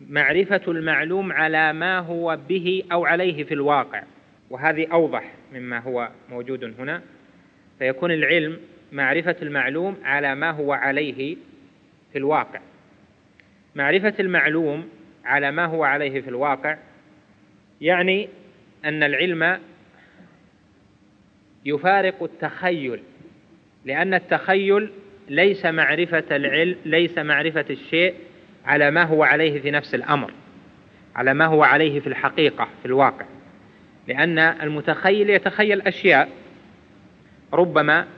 معرفة المعلوم على ما هو به أو عليه في الواقع، وهذه أوضح مما هو موجود هنا. فيكون العلم معرفة المعلوم على ما هو عليه في الواقع. معرفة المعلوم على ما هو عليه في الواقع يعني أن العلم يفارق التخيل، لأن التخيل ليس معرفة العلم، ليس معرفة الشيء على ما هو عليه في نفس الأمر، على ما هو عليه في الحقيقة في الواقع، لأن المتخيل يتخيل أشياء ربما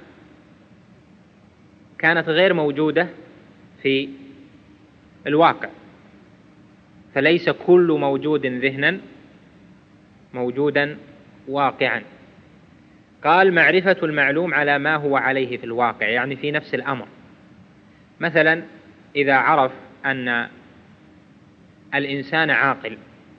كانت غير موجودة في الواقع، فليس كل موجود ذهنا موجودا واقعا. قال معرفة المعلوم على ما هو عليه في الواقع يعني في نفس الأمر. مثلا إذا عرف أن الإنسان عاقل،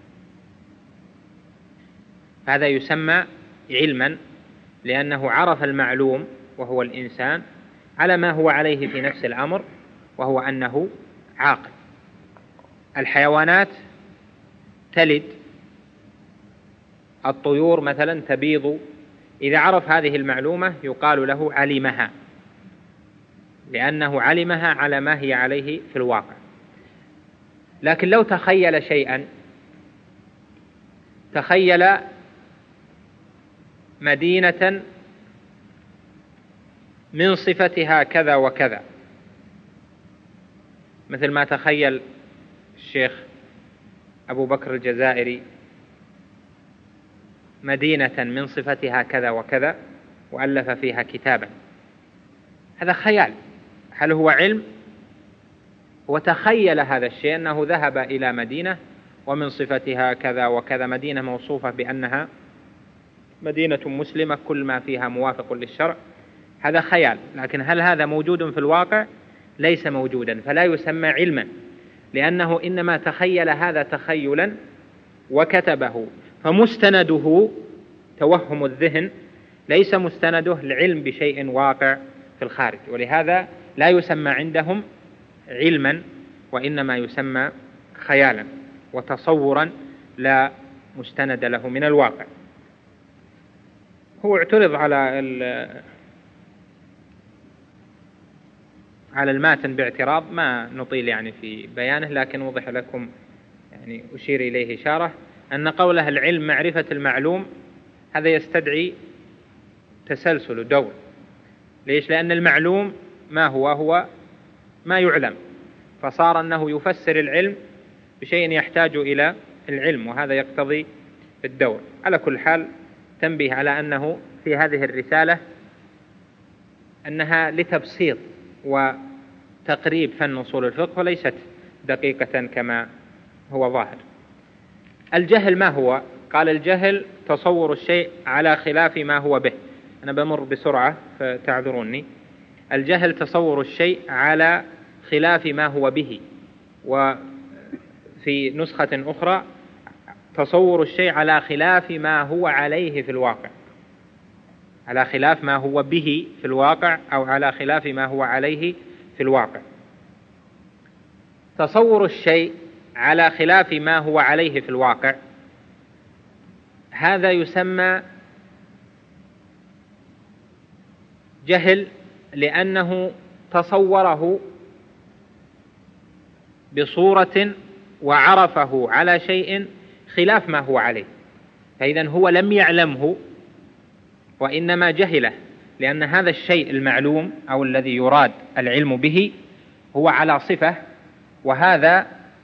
هذا يسمى علما، لأنه عرف المعلوم وهو الإنسان على ما هو عليه في نفس الأمر، وهو أنه عاقل. الحيوانات تلد، الطيور مثلا تبيض، إذا عرف هذه المعلومة يقال له علمها، لأنه علمها على ما هي عليه في الواقع. لكن لو تخيل شيئا، تخيل مدينة من صفتها كذا وكذا، مثل ما تخيل الشيخ أبو بكر الجزائري مدينة من صفتها كذا وكذا وألف فيها كتابا، هذا خيال. هل هو علم؟ هو تخيل هذا الشيء، أنه ذهب إلى مدينة ومن صفتها كذا وكذا، مدينة موصوفة بأنها مدينة مسلمة كل ما فيها موافق للشرع، هذا خيال. لكن هل هذا موجود في الواقع؟ ليس موجودا، فلا يسمى علما، لأنه إنما تخيل هذا تخيلا وكتبه، فمستنده توهم الذهن، ليس مستنده العلم بشيء واقع في الخارج، ولهذا لا يسمى عندهم علما، وإنما يسمى خيالا وتصورا لا مستند له من الواقع. هو اعترض على الماتن باعتراض ما نطيل يعني في بيانه، لكن وضح لكم يعني أشير إليه إشارة، أن قوله العلم معرفة المعلوم هذا يستدعي تسلسل دور. ليش؟ لأن المعلوم ما هو ما يعلم، فصار أنه يفسر العلم بشيء يحتاج إلى العلم، وهذا يقتضي الدور. على كل حال تنبيه على أنه في هذه الرسالة أنها لتبسيط وتقريب فن أصول الفقه، وليست دقيقة كما هو ظاهر. الجهل ما هو؟ قال الجهل تصور الشيء على خلاف ما هو به. أنا بمر بسرعة فتعذروني. الجهل تصور الشيء على خلاف ما هو به، وفي نسخة أخرى تصور الشيء على خلاف ما هو عليه في الواقع، على خلاف ما هو به في الواقع أو على خلاف ما هو عليه في الواقع. تصور الشيء على خلاف ما هو عليه في الواقع هذا يسمى جهل، لأنه تصوره بصورة وعرفه على شيء خلاف ما هو عليه، فإذا هو لم يعلمه وإنما جهله، لأن هذا الشيء المعلوم أو الذي يراد العلم به هو على صفة، وهذا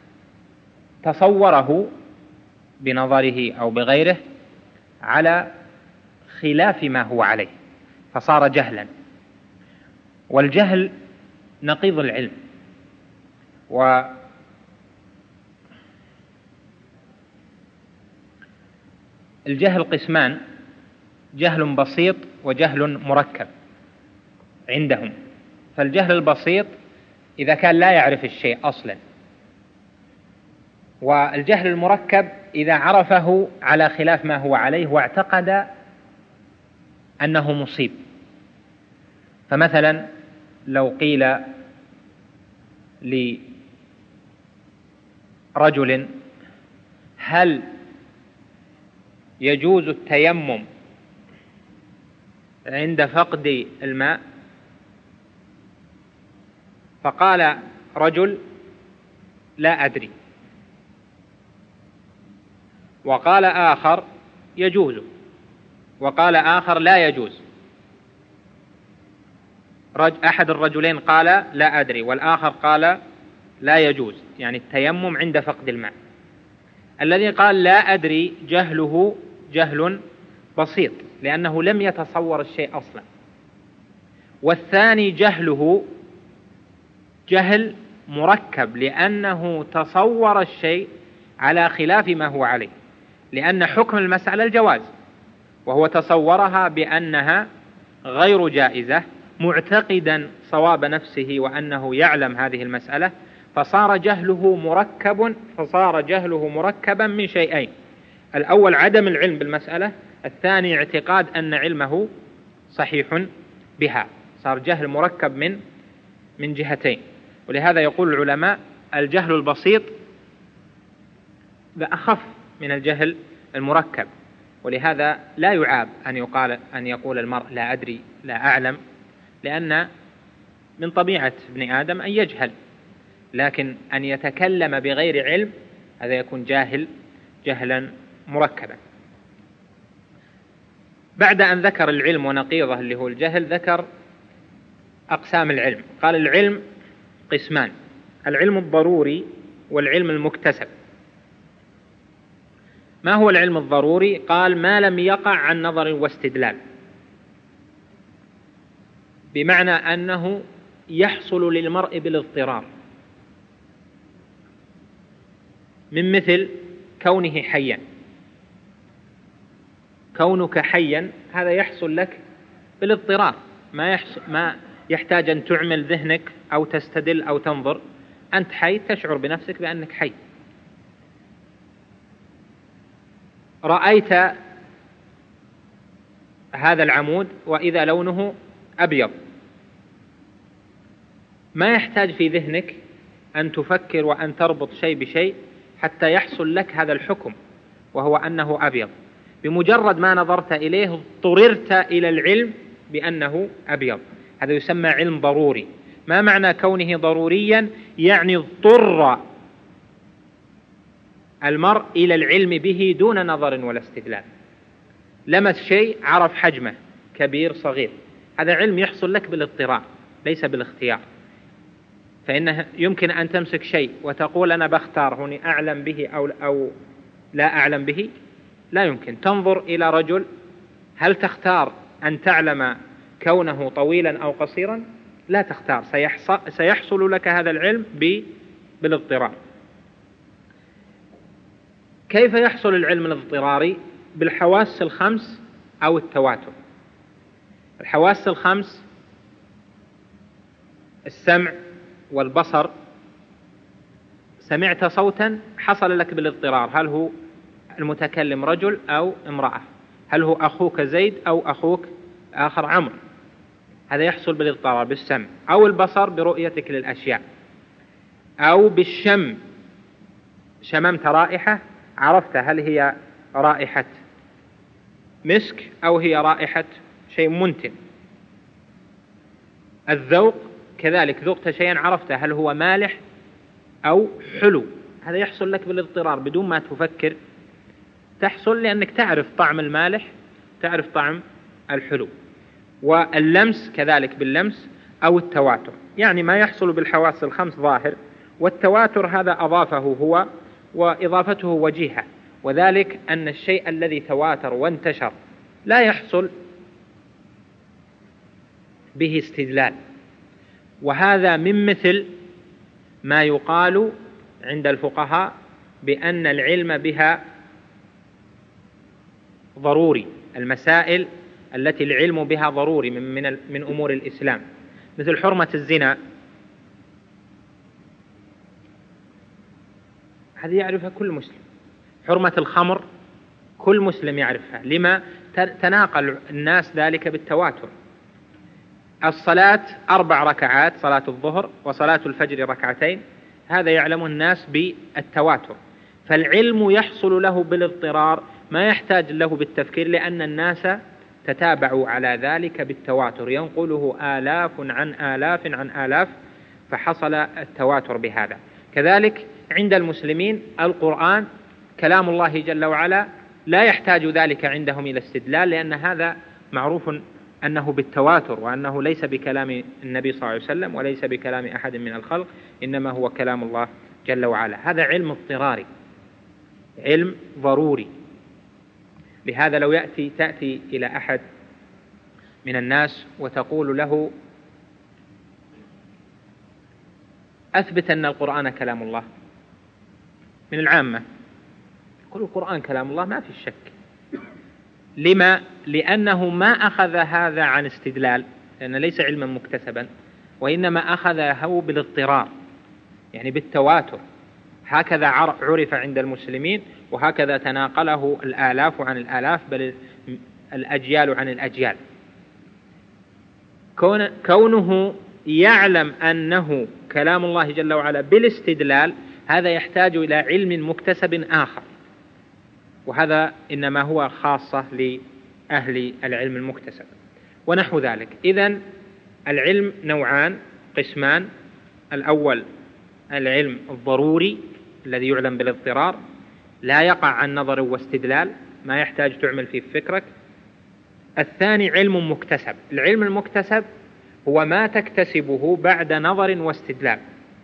تصوره بنظره أو بغيره على خلاف ما هو عليه، فصار جهلا. والجهل نقيض العلم، والجهل قسمان: جهل بسيط وجهل مركب عندهم. فالجهل البسيط إذا كان لا يعرف الشيء أصلا، والجهل المركب إذا عرفه على خلاف ما هو عليه واعتقد أنه مصيب. فمثلا لو قيل رجل هل يجوز التيمم عند فقد الماء؟ فقال رجل لا أدري، وقال آخر يجوز، وقال آخر لا يجوز. أحد الرجلين قال لا أدري، والآخر قال لا يجوز، يعني التيمم عند فقد الماء. الذي قال لا أدري جهله جهل بسيط لأنه لم يتصور الشيء أصلا، والثاني جهله جهل مركب لأنه تصور الشيء على خلاف ما هو عليه، لأن حكم المسألة الجواز وهو تصورها بأنها غير جائزة معتقدا صواب نفسه وأنه يعلم هذه المسألة، فصار جهله مركبا من شيئين: الأول عدم العلم بالمسألة، الثاني اعتقاد أن علمه صحيح بها، صار جهل مركب من جهتين. ولهذا يقول العلماء الجهل البسيط أخف من الجهل المركب، ولهذا لا يعاب أن يقول المرء لا أدري لا أعلم، لأن من طبيعة ابن آدم أن يجهل، لكن أن يتكلم بغير علم هذا يكون جهلا مركبا. بعد أن ذكر العلم ونقيضه اللي هو الجهل، ذكر أقسام العلم. قال العلم قسمان: العلم الضروري والعلم المكتسب. ما هو العلم الضروري؟ قال ما لم يقع عن نظر واستدلال، بمعنى أنه يحصل للمرء بالاضطرار، من مثل كونه حيا. كونك حيا هذا يحصل لك بالاضطرار، ما يحتاج أن تعمل ذهنك أو تستدل أو تنظر، أنت حي، تشعر بنفسك بأنك حي. رأيت هذا العمود وإذا لونه أبيض، ما يحتاج في ذهنك أن تفكر وأن تربط شيء بشيء حتى يحصل لك هذا الحكم وهو أنه أبيض. بمجرد ما نظرت إليه اضطررت إلى العلم بأنه أبيض. هذا يسمى علم ضروري. ما معنى كونه ضروريا؟ يعني اضطر المرء إلى العلم به دون نظر ولا استدلال. لمس شيء عرف حجمه، كبير صغير، هذا علم يحصل لك بالاضطرار ليس بالاختيار. فإنه يمكن أن تمسك شيء وتقول أنا بختار هنا أعلم به أو لا أعلم به، لا يمكن. تنظر إلى رجل، هل تختار أن تعلم كونه طويلا أو قصيرا؟ لا تختار، سيحصل لك هذا العلم بالاضطرار. كيف يحصل العلم الاضطراري؟ بالحواس الخمس أو التواتر. الحواس الخمس: السمع والبصر. سمعت صوتا حصل لك بالاضطرار، هل هو المتكلم رجل أو امرأة؟ هل هو أخوك زيد أو أخوك آخر عمرو؟ هذا يحصل بالاضطرار بالسمع. أو البصر برؤيتك للأشياء. أو بالشم، شممت رائحة عرفت هل هي رائحة مسك أو هي رائحة شيء منتن. الذوق كذلك، ذقت شيئا عرفت هل هو مالح أو حلو. هذا يحصل لك بالاضطرار بدون ما تفكر، تحصل لأنك تعرف طعم المالح، تعرف طعم الحلو. واللمس كذلك باللمس أو التواتر، يعني ما يحصل بالحواس الخمس ظاهر، والتواتر هذا أضافه هو، وإضافته وجيهة، وذلك أن الشيء الذي تواتر وانتشر لا يحصل به استدلال. وهذا من مثل ما يقال عند الفقهاء بأن العلم بها ضروري، المسائل التي العلم بها ضروري من أمور الإسلام، مثل حرمة الزنا، هذه يعرفها كل مسلم. حرمة الخمر كل مسلم يعرفها، لما تناقل الناس ذلك بالتواتر. الصلاة 4 ركعات، صلاة الظهر، وصلاة الفجر 2 ركعتين، هذا يعلم الناس بالتواتر، فالعلم يحصل له بالاضطرار، ما يحتاج له بالتفكير، لأن الناس تتابعوا على ذلك بالتواتر، ينقله آلاف عن آلاف عن آلاف، فحصل التواتر بهذا. كذلك عند المسلمين القرآن كلام الله جل وعلا، لا يحتاج ذلك عندهم إلى استدلال، لأن هذا معروف أنه بالتواتر، وأنه ليس بكلام النبي صلى الله عليه وسلم وليس بكلام أحد من الخلق، إنما هو كلام الله جل وعلا. هذا علم اضطراري، علم ضروري. لهذا لو تأتي إلى أحد من الناس وتقول له أثبت أن القرآن كلام الله، من العامة يقول القرآن كلام الله ما في شك. لما؟ لأنه ما أخذ هذا عن استدلال، لأنه ليس علما مكتسبا، وإنما أخذه بالاضطرار، يعني بالتواتر. هكذا عرف عند المسلمين، وهكذا تناقله الآلاف عن الآلاف، بل الأجيال عن الأجيال. كونه يعلم أنه كلام الله جل وعلا بالاستدلال، هذا يحتاج إلى علم مكتسب آخر، وهذا إنما هو خاصة لأهل العلم المكتسب ونحو ذلك. إذن العلم نوعان، قسمان: الأول العلم الضروري الذي يعلم بالاضطرار، لا يقع عن نظر واستدلال، ما يحتاج تعمل فيه فكرك. الثاني علم مكتسب. العلم المكتسب هو ما تكتسبه بعد نظر واستدلال.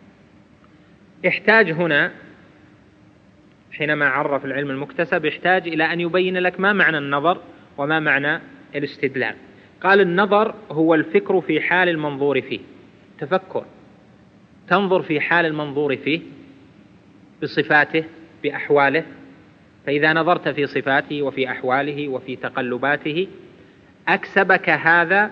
احتاج هنا حينما عرف العلم المكتسب يحتاج إلى أن يبين لك ما معنى النظر وما معنى الاستدلال. قال النظر هو الفكر في حال المنظور فيه، تفكر، تنظر في حال المنظور فيه بصفاته بأحواله، فإذا نظرت في صفاته وفي أحواله وفي تقلباته أكسبك هذا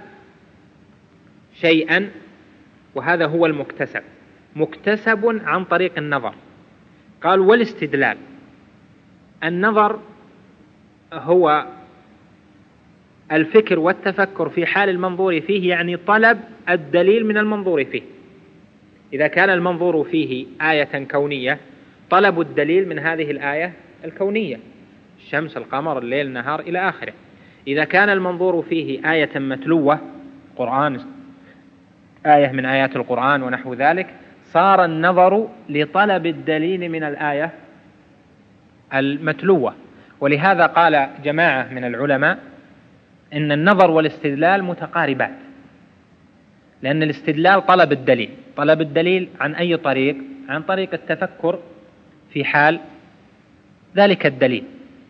شيئا، وهذا هو المكتسب، مكتسب عن طريق النظر. قال والاستدلال، النظر هو الفكر والتفكر في حال المنظور فيه، يعني طلب الدليل من المنظور فيه. إذا كان المنظور فيه آية كونية، طلب الدليل من هذه الآية الكونية، الشمس، القمر، الليل، النهار إلى آخره. إذا كان المنظور فيه آية متلوة، قرآن، آية من آيات القرآن ونحو ذلك، صار النظر لطلب الدليل من الآية المتلوة. ولهذا قال جماعة من العلماء إن النظر والاستدلال متقاربات، لأن الاستدلال طلب الدليل، طلب الدليل عن أي طريق؟ عن طريق التفكر في حال ذلك الدليل.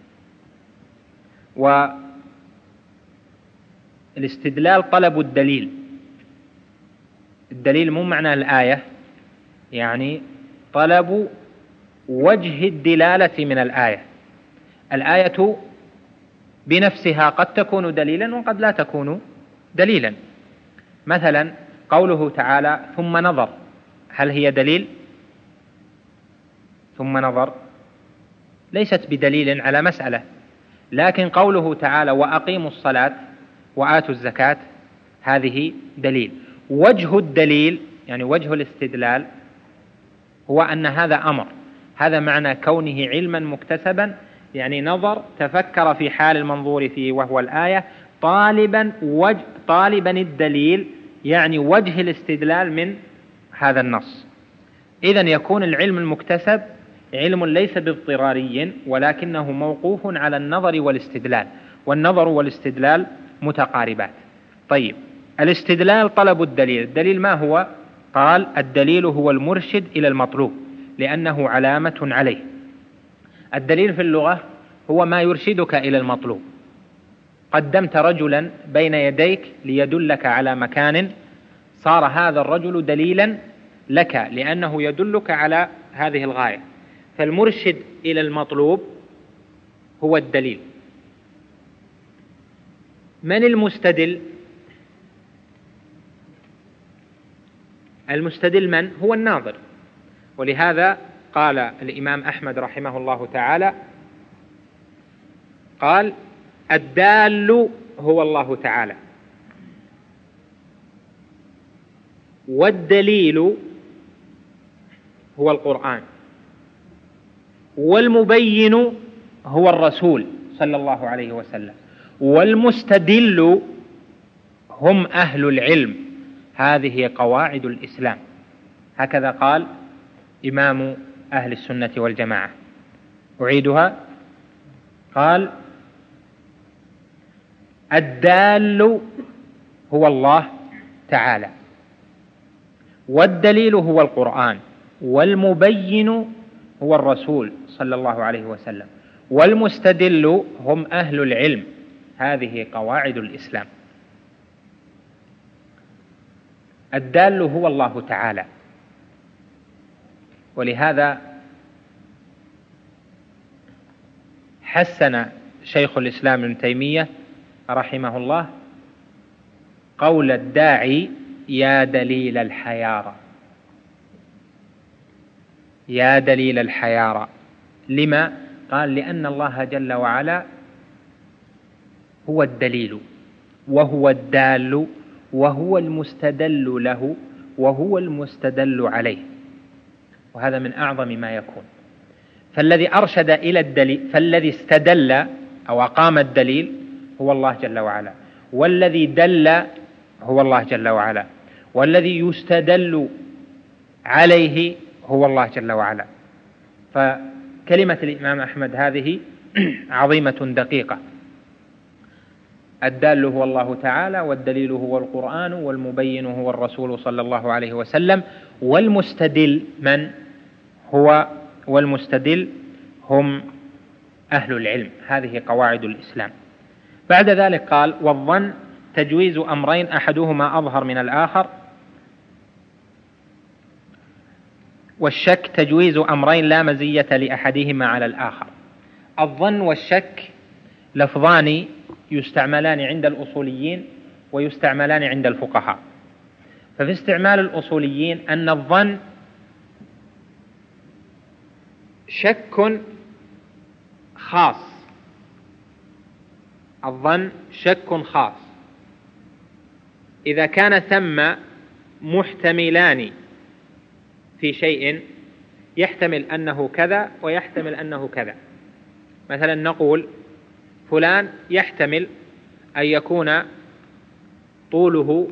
والاستدلال طلب الدليل، الدليل مو معنى الآية، يعني طلب وجه الدلالة من الآية. الآية بنفسها قد تكون دليلا وقد لا تكون دليلا. مثلا قوله تعالى ثم نظر، هل هي دليل؟ ثم نظر ليست بدليل على مسألة، لكن قوله تعالى وأقيموا الصلاة وآتوا الزكاة هذه دليل. وجه الدليل يعني وجه الاستدلال هو أن هذا أمر، هذا معنى كونه علما مكتسبا، يعني نظر، تفكر في حال المنظور فيه وهو الآية، طالبا الدليل، يعني وجه الاستدلال من هذا النص. إذن يكون العلم المكتسب علم ليس باضطراري، ولكنه موقوف على النظر والاستدلال، والنظر والاستدلال متقاربات. طيب، الاستدلال طلب الدليل، الدليل ما هو؟ قال الدليل هو المرشد إلى المطلوب لأنه علامة عليه. الدليل في اللغة هو ما يرشدك إلى المطلوب. قدمت رجلا بين يديك ليدلك على مكان، صار هذا الرجل دليلا لك لأنه يدلك على هذه الغاية. فالمرشد إلى المطلوب هو الدليل. من المستدل؟ المستدل من؟ هو الناظر. ولهذا قال الإمام أحمد رحمه الله تعالى، قال الدال هو الله تعالى، والدليل هو القرآن، والمبين هو الرسول صلى الله عليه وسلم، والمستدل هم أهل العلم. هذه قواعد الإسلام. هكذا قال إمام أهل السنة والجماعة. أعيدها. قال: الدال هو الله تعالى، والدليل هو القرآن، والمبين هو الرسول صلى الله عليه وسلم، والمستدل هم أهل العلم. هذه قواعد الإسلام. الدال هو الله تعالى، ولهذا حسن شيخ الإسلام ابن تيمية رحمه الله قول الداعي: يا دليل الحيارى، يا دليل الحيارى. لما؟ قال: لأن الله جل وعلا هو الدليل، وهو الدال، وهو المستدل له، وهو المستدل عليه. وهذا من أعظم ما يكون. فالذي أرشد إلى الدليل، فالذي استدل أو أقام الدليل هو الله جل وعلا، والذي دل هو الله جل وعلا، والذي يستدل عليه هو الله جل وعلا. فكلمة الإمام أحمد هذه عظيمة دقيقة. الدال هو الله تعالى، والدليل هو القرآن، والمبين هو الرسول صلى الله عليه وسلم، والمستدل من هو؟ والمستدل هم أهل العلم. هذه قواعد الإسلام. بعد ذلك قال: والظن تجويز أمرين أحدهما أظهر من الآخر، والشك تجويز أمرين لا مزية لأحدهما على الآخر. الظن والشك لفظان يستعملان عند الأصوليين ويستعملان عند الفقهاء. ففي استعمال الأصوليين أن الظن شك خاص، الظن شك خاص إذا كان ثم محتملان في شيء، يحتمل أنه كذا ويحتمل أنه كذا. مثلا نقول فلان يحتمل أن يكون طوله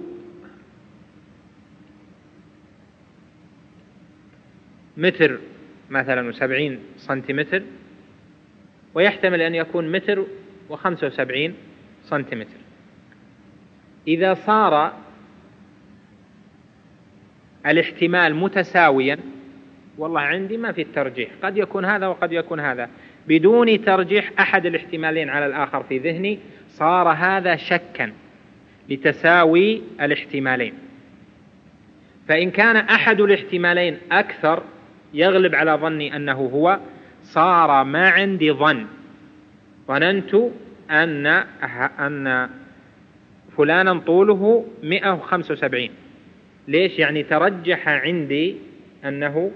متر مثلا 70 سنتيمتر، ويحتمل أن يكون متر 75 سنتيمتر. إذا صار الاحتمال متساويا، والله عندي ما في الترجيح، قد يكون هذا وقد يكون هذا، بدون ترجيح أحد الاحتمالين على الآخر في ذهني، صار هذا شكا لتساوي الاحتمالين. فإن كان أحد الاحتمالين أكثر يغلب على ظني أنه هو، صار ما عندي ظن، ظننت أن فلانا طوله 175. ليش؟ يعني ترجح عندي أنه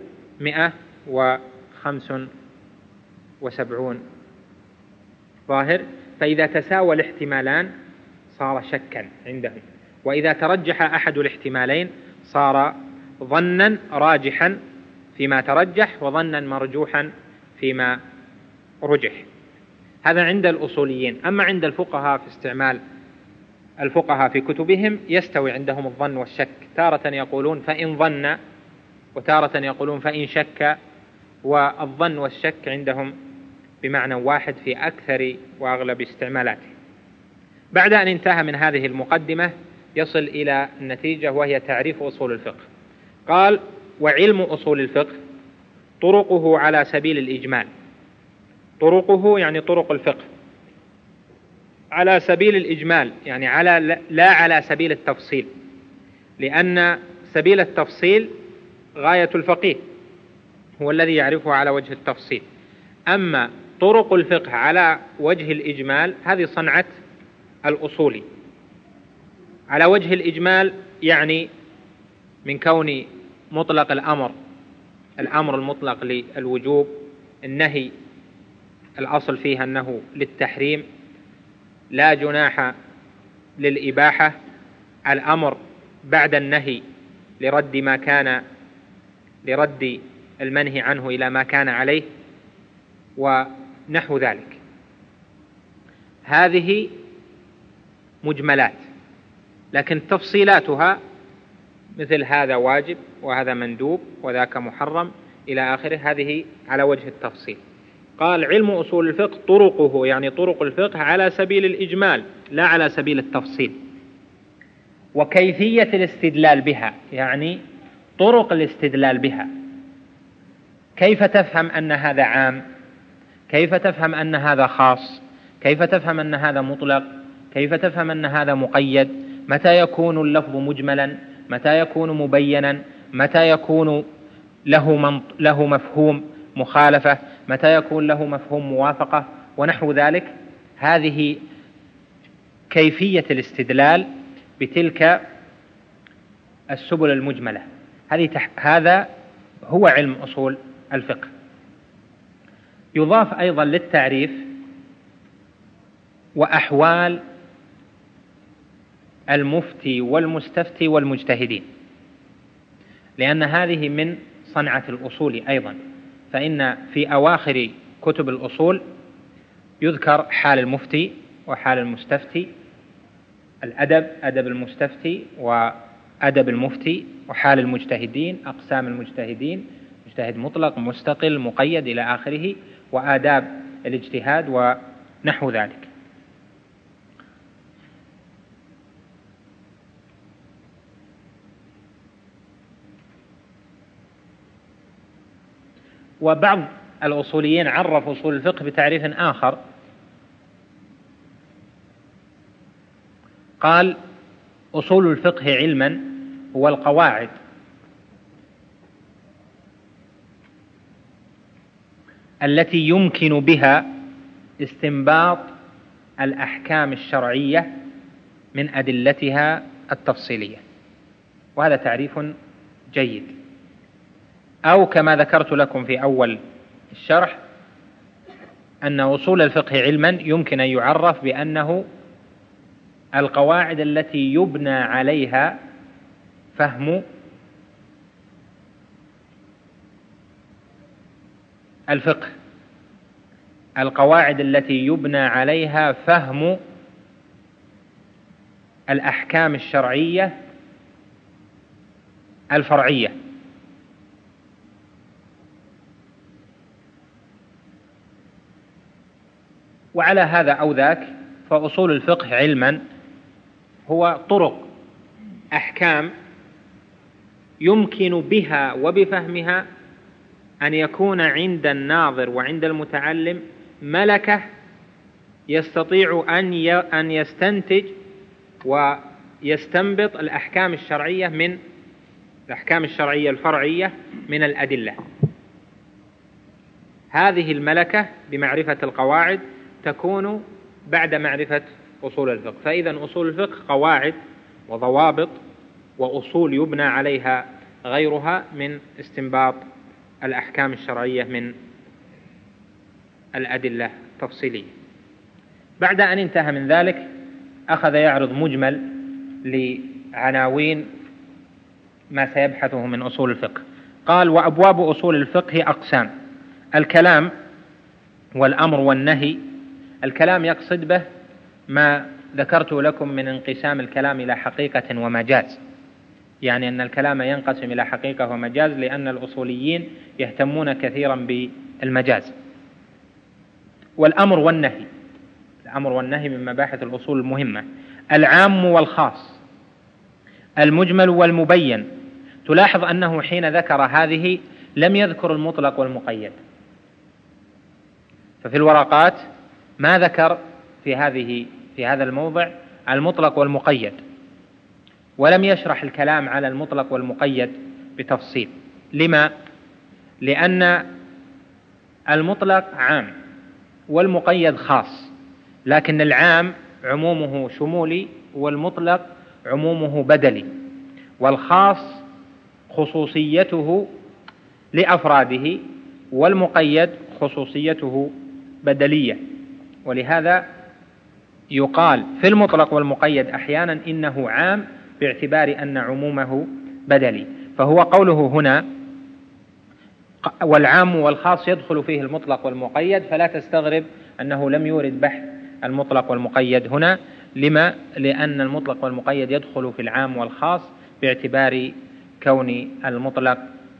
175 ظاهر. فإذا تساوى الاحتمالان صار شكا عندهم، وإذا ترجح أحد الاحتمالين صار ظنا راجحا فيما ترجح، وظنا مرجوحا فيما رجح. هذا عند الأصوليين. أما عند الفقهاء في استعمال الفقهاء في كتبهم يستوي عندهم الظن والشك، تارة يقولون فإن ظن، وتارة يقولون فإن شك، والظن والشك عندهم بمعنى واحد في أكثر وأغلب استعمالاته. بعد أن انتهى من هذه المقدمة يصل إلى النتيجة، وهي تعريف أصول الفقه. قال: وعلم أصول الفقه طرقه على سبيل الإجمال. طرقه يعني طرق الفقه على سبيل الإجمال، يعني لا على سبيل التفصيل، لأن سبيل التفصيل غاية الفقيه، هو الذي يعرفه على وجه التفصيل. أما طرق الفقه على وجه الإجمال هذه صنعة الأصولي. على وجه الإجمال يعني من كون مطلق الأمر المطلق للوجوب، النهي الأصل فيها أنه للتحريم، لا جناح للإباحة، الأمر بعد النهي لرد المنهي عنه إلى ما كان عليه ونحو ذلك. هذه مجملات، لكن تفصيلاتها مثل هذا واجب وهذا مندوب وذاك محرم إلى آخره، هذه على وجه التفصيل. قال علم أصول الفقه طرقه، يعني طرق الفقه على سبيل الإجمال لا على سبيل التفصيل. وكيفية الاستدلال بها، يعني طرق الاستدلال بها، كيف تفهم أن هذا عام، كيف تفهم أن هذا خاص، كيف تفهم أن هذا مطلق، كيف تفهم أن هذا مقيد، متى يكون اللفظ مجملا، متى يكون مبينا، متى يكون له مفهوم مخالفة، متى يكون له مفهوم موافقة ونحو ذلك. هذه كيفية الاستدلال بتلك السبل المجملة. هذا هو علم أصول الفقه. يضاف أيضا للتعريف وأحوال المفتي والمستفتي والمجتهدين، لأن هذه من صنعة الأصول أيضا، فإن في أواخر كتب الأصول يذكر حال المفتي وحال المستفتي، الأدب، أدب المستفتي وأدب المفتي، وحال المجتهدين، أقسام المجتهدين، مجتهد مطلق، مستقل، مقيد إلى آخره، وآداب الاجتهاد ونحو ذلك. وبعض الأصوليين عرفوا أصول الفقه بتعريف آخر، قال أصول الفقه علما هو القواعد التي يمكن بها استنباط الأحكام الشرعية من أدلتها التفصيلية. وهذا تعريف جيد. أو كما ذكرت لكم في أول الشرح أن أصول الفقه علما يمكن أن يعرف بأنه القواعد التي يبنى عليها فهم الفقه، القواعد التي يبنى عليها فهم الأحكام الشرعية الفرعية. وعلى هذا أو ذاك فأصول الفقه علما هو طرق أحكام يمكن بها وبفهمها أن يكون عند الناظر وعند المتعلم ملكة يستطيع أن يستنتج ويستنبط الأحكام الشرعية من الأحكام الشرعية الفرعية من الأدلة. هذه الملكة بمعرفة القواعد تكون بعد معرفة أصول الفقه. فإذا أصول الفقه قواعد وضوابط وأصول يبنى عليها غيرها من استنباط الأحكام الشرعية من الأدلة التفصيلية. بعد أن انتهى من ذلك أخذ يعرض مجمل لعناوين ما سيبحثه من أصول الفقه. قال: وأبواب أصول الفقه أقسام: الكلام والأمر والنهي. الكلام يقصد به ما ذكرت لكم من انقسام الكلام إلى حقيقة ومجاز، يعني أن الكلام ينقسم إلى حقيقة ومجاز، لأن الأصوليين يهتمون كثيرا بالمجاز. والأمر والنهي، الأمر والنهي من مباحث الأصول المهمة. العام والخاص، المجمل والمبين. تلاحظ أنه حين ذكر هذه لم يذكر المطلق والمقيد، ففي الورقات ما ذكر في هذا الموضع المطلق والمقيد، ولم يشرح الكلام على المطلق والمقيد بتفصيل. لما؟ لأن المطلق عام والمقيد خاص، لكن العام عمومه شمولي والمطلق عمومه بدلي، والخاص خصوصيته لأفراده والمقيد خصوصيته بدلية. ولهذا يقال في المطلق والمقيد أحيانا إنه عام باعتبار أن عمومه بدلي. فهو قوله هنا والعام والخاص يدخل فيه المطلق والمقيد، فلا تستغرب أنه لم يورد بحث المطلق والمقيد هنا. لما؟ لأن المطلق والمقيد يدخل في العام والخاص باعتبار كون المطلق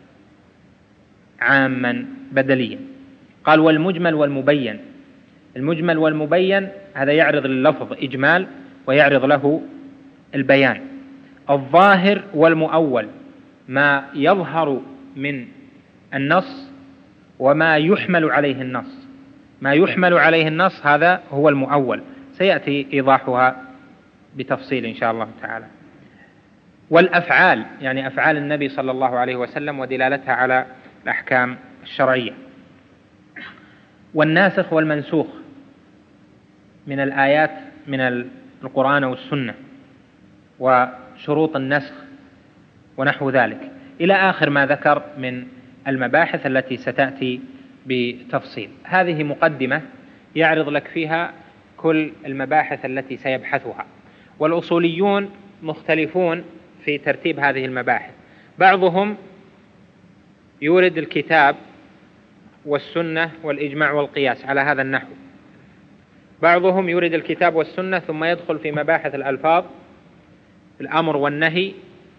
عاما بدليا. قال والمجمل والمبين. المجمل والمبين هذا يعرض لللفظ إجمال ويعرض له البيان. الظاهر والمؤول ما يظهر من النص وما يحمل عليه النص. ما يحمل عليه النص هذا هو المؤول، سيأتي إيضاحها بتفصيل إن شاء الله تعالى. والأفعال يعني أفعال النبي صلى الله عليه وسلم ودلالتها على الأحكام الشرعية. والناسخ والمنسوخ من الآيات من القرآن والسنة، وشروط النسخ ونحو ذلك، إلى آخر ما ذكر من المباحث التي ستأتي بتفصيل. هذه مقدمة يعرض لك فيها كل المباحث التي سيبحثها. والأصوليون مختلفون في ترتيب هذه المباحث. بعضهم يورد الكتاب والسنة والإجماع والقياس على هذا النحو، بعضهم يورد الكتاب والسنة ثم يدخل في مباحث الألفاظ، الأمر والنهي،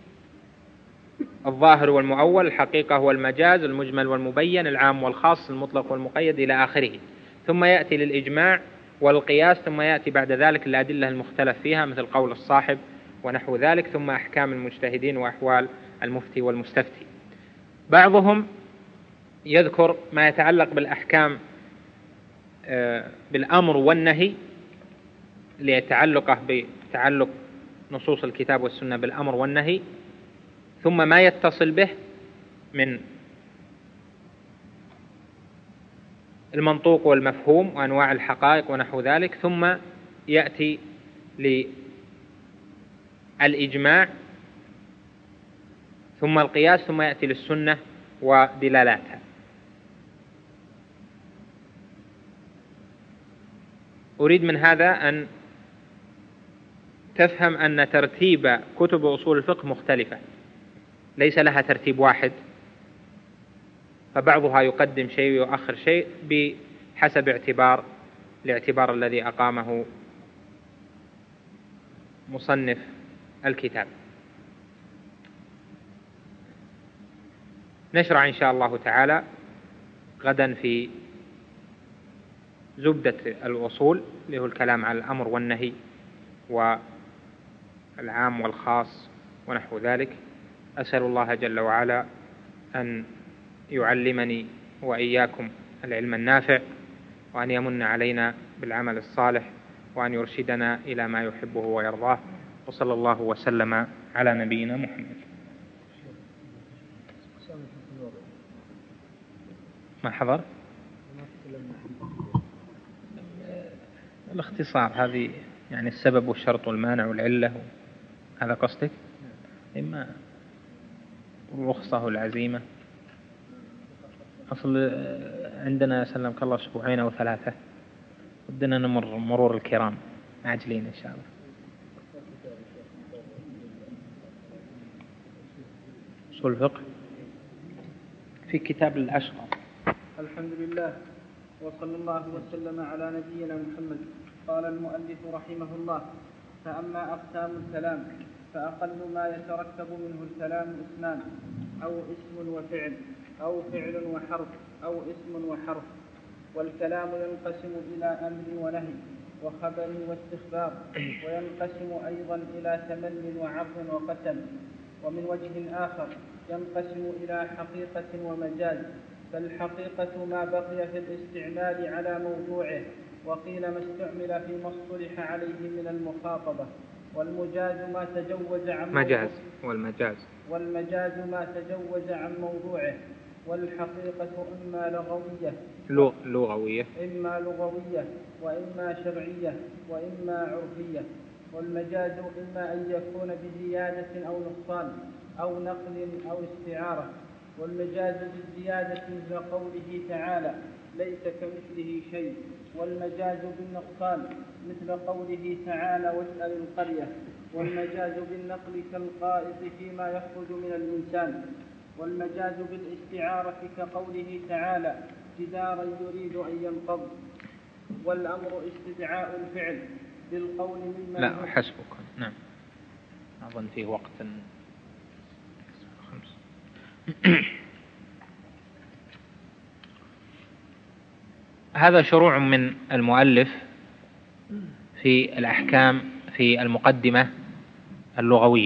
الظاهر والمؤول، الحقيقة والمجاز، المجمل والمبين، العام والخاص، المطلق والمقيد، إلى آخره. ثم يأتي للإجماع والقياس، ثم يأتي بعد ذلك الأدلة المختلف فيها مثل قول الصاحب ونحو ذلك، ثم أحكام المجتهدين وأحوال المفتي والمستفتي. بعضهم يذكر ما يتعلق بالأحكام بالأمر والنهي ليتعلقه بتعلق نصوص الكتاب والسنة بالأمر والنهي، ثم ما يتصل به من المنطوق والمفهوم وأنواع الحقائق ونحو ذلك، ثم يأتي للإجماع، ثم القياس، ثم يأتي للسنة ودلالاتها. أريد من هذا أن تفهم أن ترتيب كتب أصول الفقه مختلفة، ليس لها ترتيب واحد، فبعضها يقدم شيء ويؤخر شيء بحسب الاعتبار الذي أقامه مصنف الكتاب. نشرع إن شاء الله تعالى غدا في زبدة الأصول اللي هو الكلام على الأمر والنهي والعام والخاص ونحو ذلك. أسأل الله جل وعلا أن يعلمني وإياكم العلم النافع، وأن يمن علينا بالعمل الصالح، وأن يرشدنا إلى ما يحبه ويرضاه. وصلى الله وسلم على نبينا محمد. ما حضر؟ الاختصار هذه يعني السبب والشرط والمانع والعلة، هذا قصدك؟ إما الرخصة والعزيمة. أصل عندنا سلمك الله أسبوعين أو 3 بدنا نمر مرور الكرام، عاجلين إن شاء الله. أصول الفقه في كتاب الأشقر. الحمد لله وصلى الله وسلم على نبينا محمد. قال المؤلف رحمه الله: فأما أقسام الكلام فأقل ما يتركب منه الكلام اسمان، أو اسم وفعل، أو فعل وحرف، أو اسم وحرف. والكلام ينقسم إلى أمر ونهي وخبر واستخبار، وينقسم أيضا إلى تمن وعرض وقسم. ومن وجه آخر ينقسم إلى حقيقة ومجاز، فالحقيقة ما بقي في الاستعمال على موضوعه، وقيل ما استعمل فيما اصطلح عليه من المخاطبة. والمجاز ما تجوز عن والمجاز ما تجوز عن موضوعه. والحقيقة إما لغوية وإما شرعية وإما عرفية. والمجاز إما أن يكون بزيادة أو نقصان أو نقل أو استعارة. والمجاز بالزيادة مثل قوله تعالى: ليس كمثله شيء. والمجاز بالنقصان مثل قوله تعالى: واسأل القرية. والمجاز بالنقل كالقائط فيما يخرج من الإنسان. والمجاز بالاستعارة كقوله تعالى جدارا يريد أن ينقض، والأمر استدعاء الفعل بالقول مما لا حسبك. نعم أظن فيه وقت 5. هذا شروع من المؤلف في الأحكام في المقدمة اللغوية.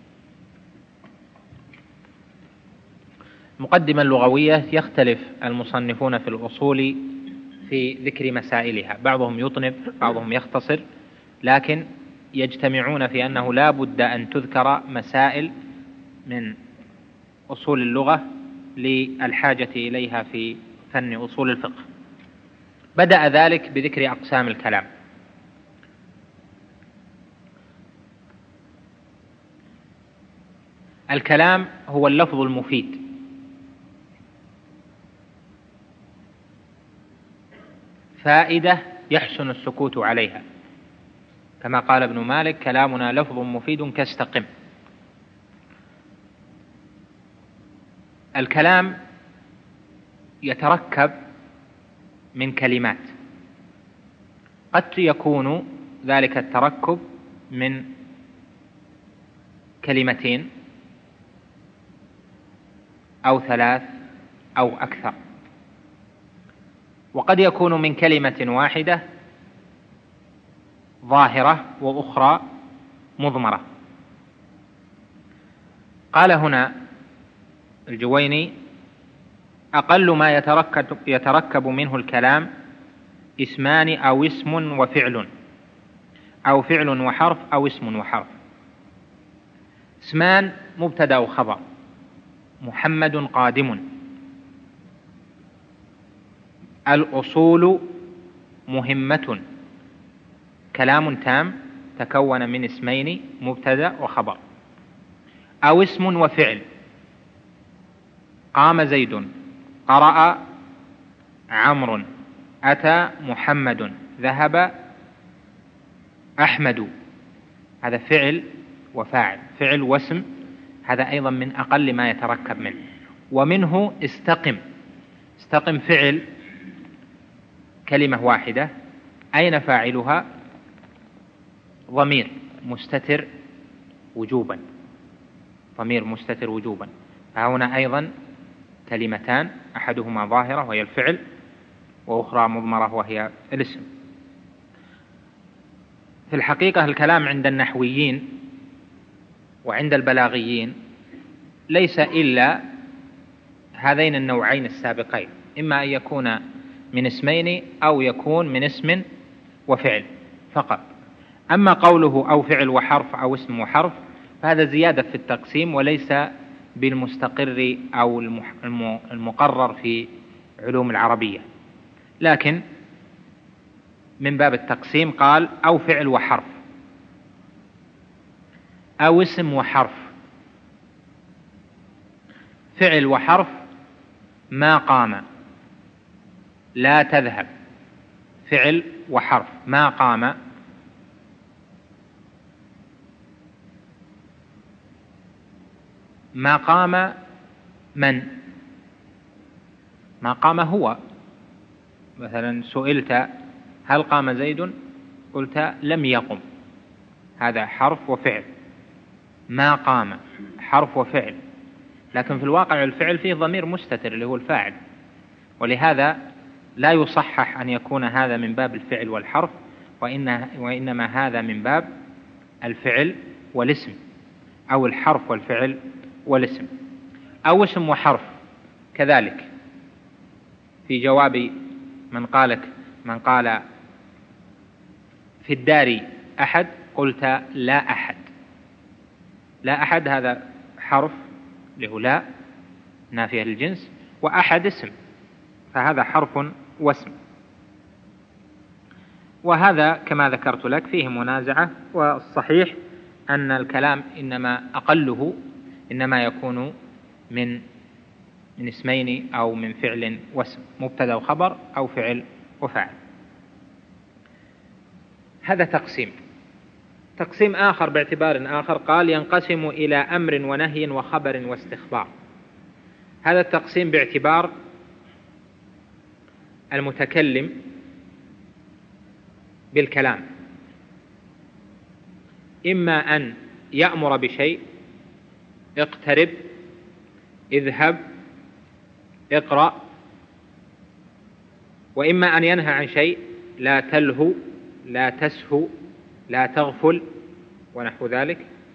المقدمة اللغوية يختلف المصنفون في الأصول في ذكر مسائلها، بعضهم يطنب بعضهم يختصر، لكن يجتمعون في أنه لا بد أن تذكر مسائل من أصول اللغة للحاجة إليها في فن أصول الفقه. بدأ ذلك بذكر أقسام الكلام. الكلام هو اللفظ المفيد، فائدة يحسن السكوت عليها، كما قال ابن مالك كلامنا لفظ مفيد كاستقم. الكلام يتركب من كلمات، قد يكون ذلك التركب من كلمتين أو 3 أو أكثر، وقد يكون من كلمة واحدة ظاهرة وأخرى مضمرة. قال هنا الجويني أقل ما يتركب منه الكلام اسمان أو اسم وفعل، أو فعل وحرف، أو اسم وحرف. اسمان مبتدأ وخبر، محمد قادم، الأصول مهمة، كلام تام تكون من اسمين مبتدأ وخبر. أو اسم وفعل، قام زيد، قرأ عمرو، أتى محمد، ذهب أحمد. هذا فعل وفاعل، فعل واسم، هذا أيضا من أقل ما يتركب منه. ومنه استقم. استقم فعل كلمة واحدة، أين فاعلها؟ ضمير مستتر وجوبا، ضمير مستتر وجوبا. فهنا أيضا كلمتان، أحدهما ظاهرة وهي الفعل، وأخرى مضمرة وهي الاسم. في الحقيقة الكلام عند النحويين وعند البلاغيين ليس إلا هذين النوعين السابقين، إما أن يكون من اسمين أو يكون من اسم وفعل فقط. أما قوله أو فعل وحرف أو اسم وحرف فهذا زيادة في التقسيم، وليس بالمستقر أو المقرر في علوم العربية، لكن من باب التقسيم قال أو فعل وحرف أو اسم وحرف. فعل وحرف ما قام، لا تذهب، فعل وحرف ما قام، ما قام من؟ ما قام هو. مثلا سئلت هل قام زيد؟ قلت لم يقم، هذا حرف وفعل. ما قام حرف وفعل، لكن في الواقع الفعل فيه ضمير مستتر اللي هو الفاعل، ولهذا لا يصحح أن يكون هذا من باب الفعل والحرف، وإنما هذا من باب الفعل والاسم، أو الحرف والفعل والاسم. أو اسم وحرف كذلك. في جواب من قال في الدار أحد، قلت لا أحد. لا أحد هذا حرف اللي هو لا نافية للجنس، وأحد اسم، فهذا حرف واسم. وهذا كما ذكرت لك فيه منازعة، والصحيح أن الكلام إنما أقله إنما يكون من اسمين أو من فعل واسم، مبتدأ وخبر أو فعل وفاعل. هذا تقسيم. تقسيم آخر باعتبار آخر قال ينقسم إلى أمر ونهي وخبر واستخبار. هذا التقسيم باعتبار المتكلم بالكلام، إما أن يأمر بشيء: اقترب، اذهب، اقرأ، وإما أن ينهى عن شيء: لا تلهو، لا تسهو، لا تغفل، ونحو ذلك.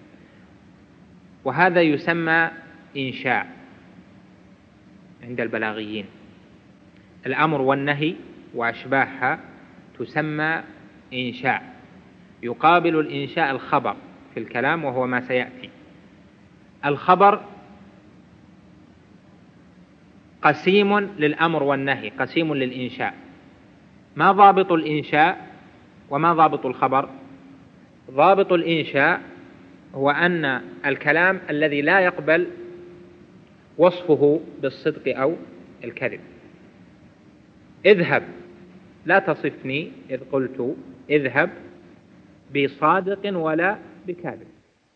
وهذا يسمى إنشاء عند البلاغيين. الأمر والنهي وأشباهها تسمى إنشاء. يقابل الإنشاء الخبر في الكلام، وهو ما سيأتي. الخبر قسيم للأمر والنهي، قسيم للإنشاء. ما ضابط الإنشاء وما ضابط الخبر؟ ضابط الإنشاء هو أن الكلام الذي لا يقبل وصفه بالصدق أو الكذب. اذهب، لا تصفني إذ قلت اذهب بصادق ولا بكاذب.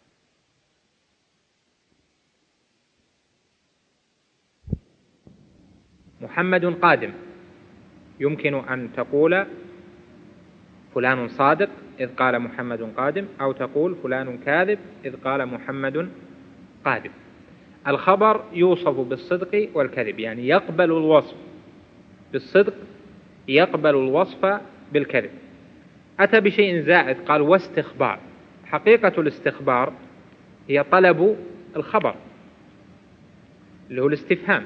محمد قادم، يمكن أن تقول فلان صادق إذ قال محمد قادم، أو تقول فلان كاذب إذ قال محمد قادم. الخبر يوصف بالصدق والكذب، يعني يقبل الوصف بالصدق، يقبل الوصف بالكذب. أتى بشيء زائد، قال واستخبار. حقيقة الاستخبار هي طلب الخبر اللي هو الاستفهام.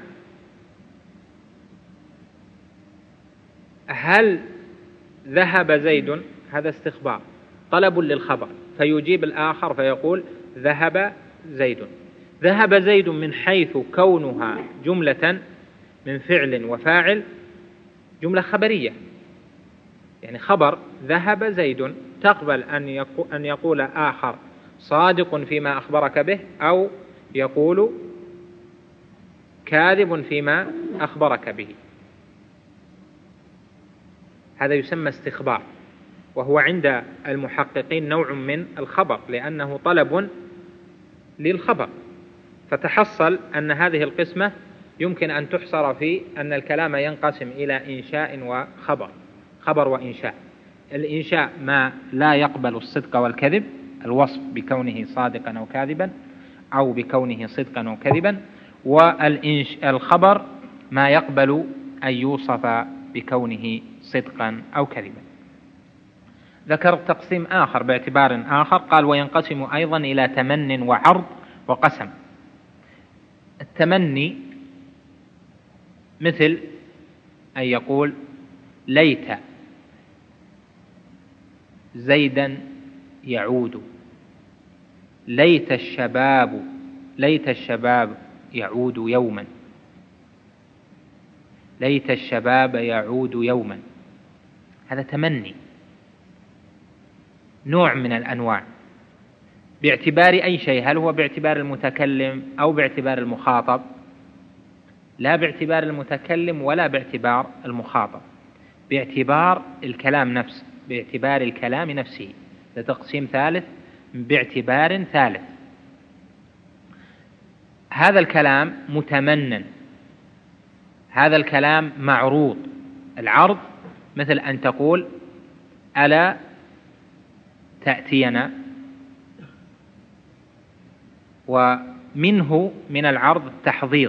هل ذهب زيد؟ هذا استخبار، طلب للخبر، فيجيب الآخر فيقول ذهب زيد. ذهب زيد من حيث كونها جملة من فعل وفاعل، جملة خبرية، يعني خبر ذهب زيد، تقبل أن يقول آخر صادق فيما أخبرك به، أو يقول كاذب فيما أخبرك به. هذا يسمى استخبار، وهو عند المحققين نوع من الخبر، لأنه طلب للخبر. فتحصل أن هذه القسمة يمكن أن تحصر في أن الكلام ينقسم إلى إنشاء وخبر، خبر وإنشاء. الإنشاء ما لا يقبل الصدق والكذب، الوصف بكونه صادقا أو كاذبا، أو بكونه صدقا أو كذبا. والخبر ما يقبل أن يوصف بكونه صدقا أو كذبا. ذكر تقسيم آخر باعتبار آخر، قال وينقسم أيضا إلى تمن وعرض وقسم. التمني مثل أن يقول ليت زيدا يعود، ليت الشباب يعود يوما، ليت الشباب يعود يوما. هذا تمني، نوع من الأنواع، باعتبار أي شيء. هل هو باعتبار المتكلم أو باعتبار المخاطب؟ لا باعتبار المتكلم ولا باعتبار المخاطب، باعتبار الكلام نفسه، باعتبار الكلام نفسه. ده تقسيم ثالث باعتبار ثالث. هذا الكلام متمنن، هذا الكلام معروض. العرض مثل أن تقول ألا تأتينا، ومنه من العرض التحضيض،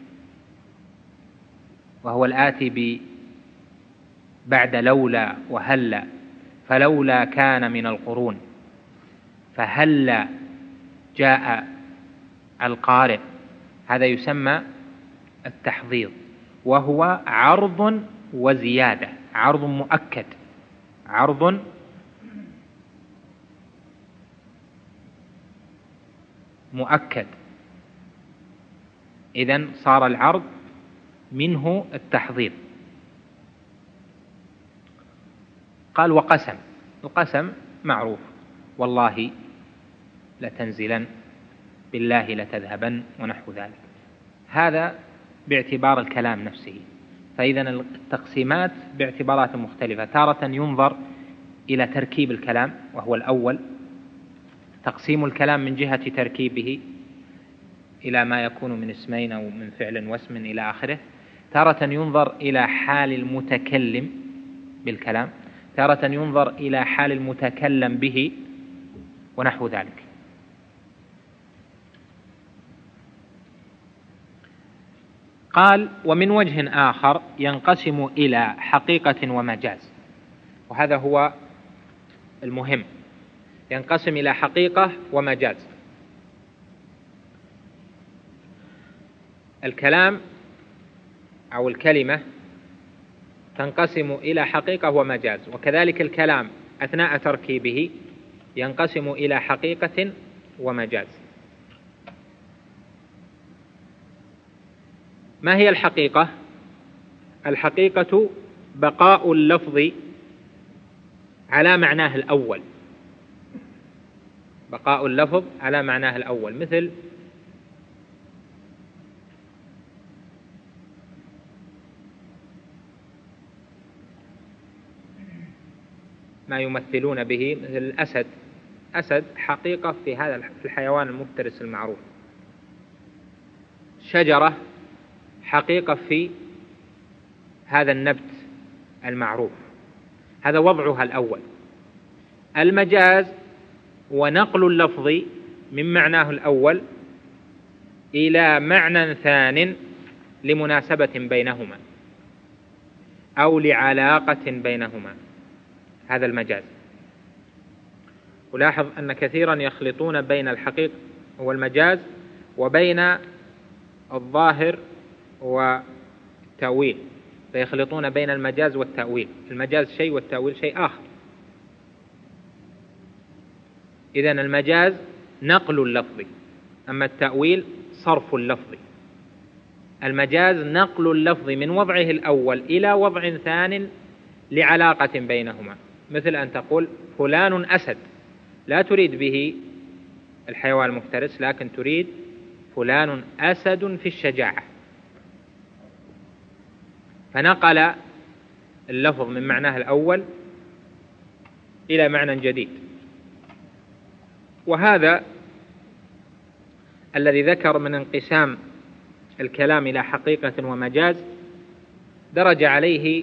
وهو الآتي بعد لولا وهلا، فلولا كان من القرون، فهلا جاء القارئ. هذا يسمى التحضيض، وهو عرض وزيادة، عرض مؤكد، عرض مؤكد. إذن صار العرض منه التحضيض. قال وقسم. القسم معروف، والله لتنزلن، بالله لتذهبن، ونحو ذلك. هذا باعتبار الكلام نفسه. فإذا التقسيمات باعتبارات مختلفة. تارة ينظر إلى تركيب الكلام، وهو الأول، تقسيم الكلام من جهة تركيبه إلى ما يكون من اسمين أو من فعل واسم إلى آخره، تارة ينظر إلى حال المتكلم بالكلام، تارة ينظر إلى حال المتكلم به، ونحو ذلك. قال: ومن وجه آخر ينقسم إلى حقيقة ومجاز، وهذا هو المهم، ينقسم إلى حقيقة ومجاز. الكلام أو الكلمة تنقسم إلى حقيقة ومجاز، وكذلك الكلام أثناء تركيبه ينقسم إلى حقيقة ومجاز. ما هي الحقيقة؟ الحقيقة بقاء اللفظ على معناه الأول، بقاء اللفظ على معناه الأول، مثل ما يمثلون به، مثل الأسد. أسد حقيقة في هذا الحيوان المفترس المعروف. شجرة حقيقة في هذا النبت المعروف، هذا وضعها الأول. المجاز ونقل اللفظ من معناه الأول إلى معنى ثان لمناسبة بينهما أو لعلاقة بينهما، هذا المجاز. ولاحظ أن كثيرا يخلطون بين الحقيقة والمجاز وبين الظاهر والتأويل، فيخلطون بين المجاز والتأويل. المجاز شيء والتأويل شيء آخر. إذن المجاز نقل اللفظ، أما التأويل صرف اللفظ. المجاز نقل اللفظ من وضعه الأول إلى وضع ثان لعلاقة بينهما، مثل أن تقول فلان أسد، لا تريد به الحيوان المفترس، لكن تريد فلان أسد في الشجاعة، فنقل اللفظ من معناه الأول إلى معنى جديد. وهذا الذي ذكر من انقسام الكلام إلى حقيقة ومجاز درج عليه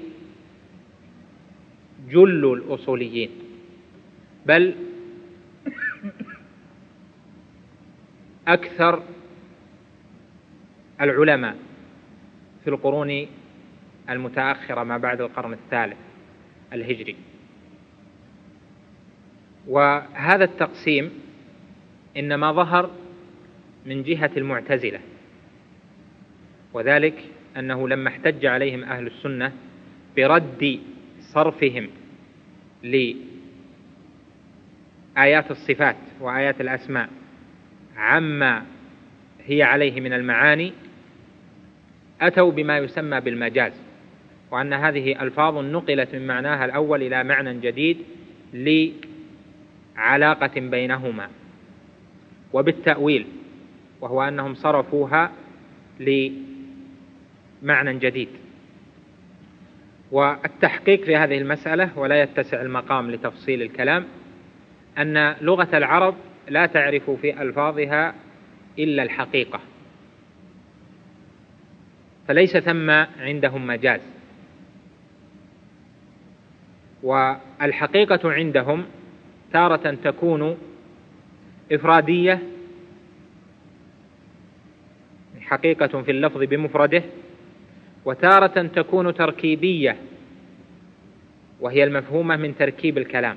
جل الأصوليين، بل أكثر العلماء في القرون المتأخرة ما بعد القرن الثالث الهجري. وهذا التقسيم إنما ظهر من جهة المعتزلة، وذلك أنه لما احتج عليهم أهل السنة برد صرفهم لآيات الصفات وآيات الأسماء عما هي عليه من المعاني، أتوا بما يسمى بالمجاز، وأن هذه ألفاظ نقلت من معناها الأول إلى معنى جديد لعلاقة بينهما، وبالتأويل، وهو أنهم صرفوها لمعنى جديد. والتحقيق في هذه المسألة، ولا يتسع المقام لتفصيل الكلام، أن لغة العرب لا تعرف في ألفاظها إلا الحقيقة، فليس ثم عندهم مجاز. والحقيقة عندهم تارة تكون إفرادية، حقيقة في اللفظ بمفرده، وتارة تكون تركيبية، وهي المفهومة من تركيب الكلام.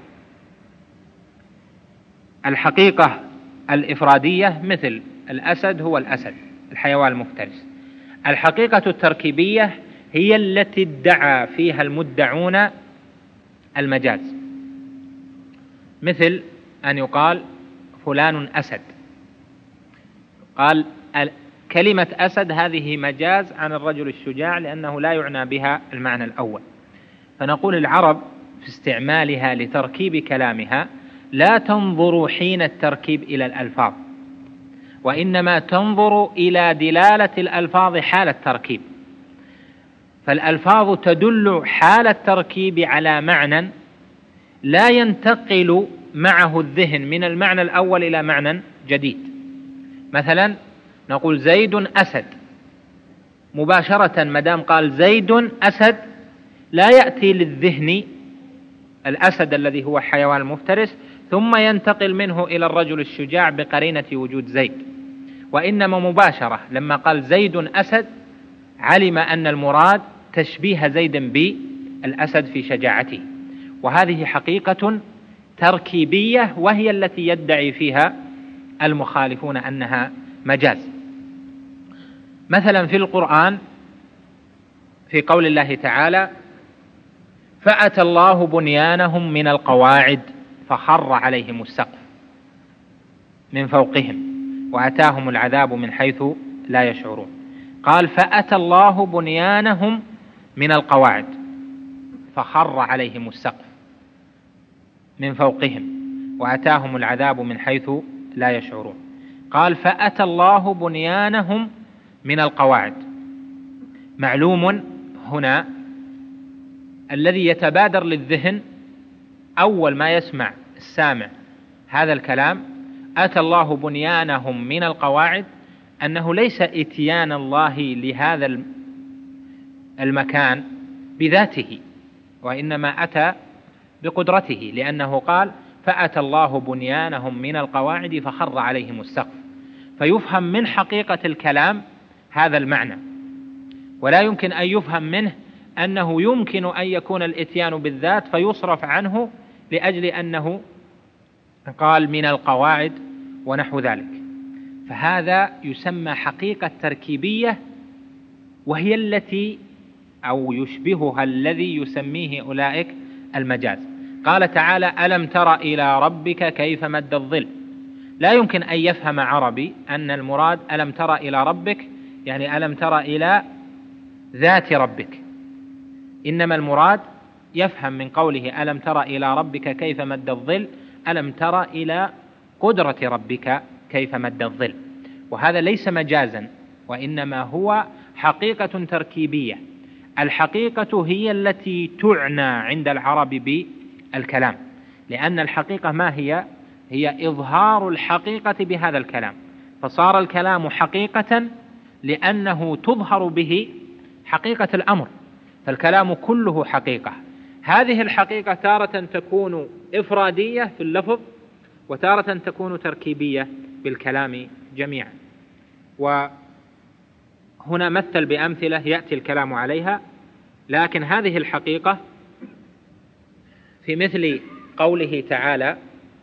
الحقيقة الإفرادية مثل الأسد هو الأسد الحيوان المفترس. الحقيقة التركيبية هي التي ادعى فيها المدعون المجاز، مثل أن يقال فلان أسد، قال كلمة أسد هذه مجاز عن الرجل الشجاع لأنه لا يعنى بها المعنى الأول. فنقول العرب في استعمالها لتركيب كلامها لا تنظر حين التركيب إلى الألفاظ، وإنما تنظر إلى دلالة الألفاظ حال التركيب. فالألفاظ تدل حال التركيب على معنى لا ينتقل معه الذهن من المعنى الأول إلى معنى جديد. مثلا نقول زيد أسد مباشرة، مدام قال زيد أسد لا يأتي للذهن الأسد الذي هو حيوان مفترس ثم ينتقل منه إلى الرجل الشجاع بقرينة وجود زيد، وإنما مباشرة لما قال زيد أسد علم أن المراد تشبيه زيد بالأسد في شجاعته. وهذه حقيقة تركيبية وهي التي يدعي فيها المخالفون أنها مجاز. مثلا في القرآن في قول الله تعالى فأتى الله بنيانهم من القواعد فخر عليهم السقف من فوقهم وأتاهم العذاب من حيث لا يشعرون. قال فأتى الله بنيانهم من القواعد فخر عليهم السقف من فوقهم وأتاهم العذاب من حيث لا يشعرون. قال فأتى الله بنيانهم من القواعد. معلوم هنا الذي يتبادر للذهن أول ما يسمع السامع هذا الكلام أتى الله بنيانهم من القواعد أنه ليس إتيان الله لهذا المكان بذاته، وإنما أتى بقدرته، لأنه قال فأتى الله بنيانهم من القواعد فخر عليهم السقف، فيفهم من حقيقة الكلام هذا المعنى، ولا يمكن أن يفهم منه أنه يمكن أن يكون الإتيان بالذات فيصرف عنه لأجل أنه قال من القواعد ونحو ذلك. فهذا يسمى حقيقة تركيبية، وهي التي أو يشبهها الذي يسميه أولئك المجاز. قال تعالى ألم تر إلى ربك كيف مد الظل. لا يمكن أن يفهم عربي أن المراد ألم تر إلى ربك يعني ألم تر إلى ذات ربك، إنما المراد يفهم من قوله ألم تر إلى ربك كيف مد الظل ألم تر إلى قدرة ربك كيف مد الظل. وهذا ليس مجازا، وإنما هو حقيقة تركيبية. الحقيقة هي التي تعنى عند العرب بالكلام، لأن الحقيقة ما هي؟ هي إظهار الحقيقة بهذا الكلام، فصار الكلام حقيقة لأنه تظهر به حقيقة الأمر، فالكلام كله حقيقة. هذه الحقيقة تارة تكون إفرادية في اللفظ، وتارة تكون تركيبية بالكلام جميعا. وهنا مثل بأمثلة يأتي الكلام عليها، لكن هذه الحقيقة في مثل قوله تعالى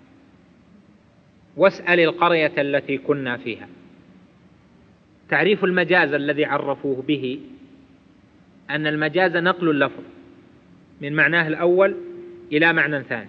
واسأل القرية التي كنا فيها. تعريف المجاز الذي عرفوه به أن المجاز نقل اللفظ من معناه الأول إلى معنى ثاني،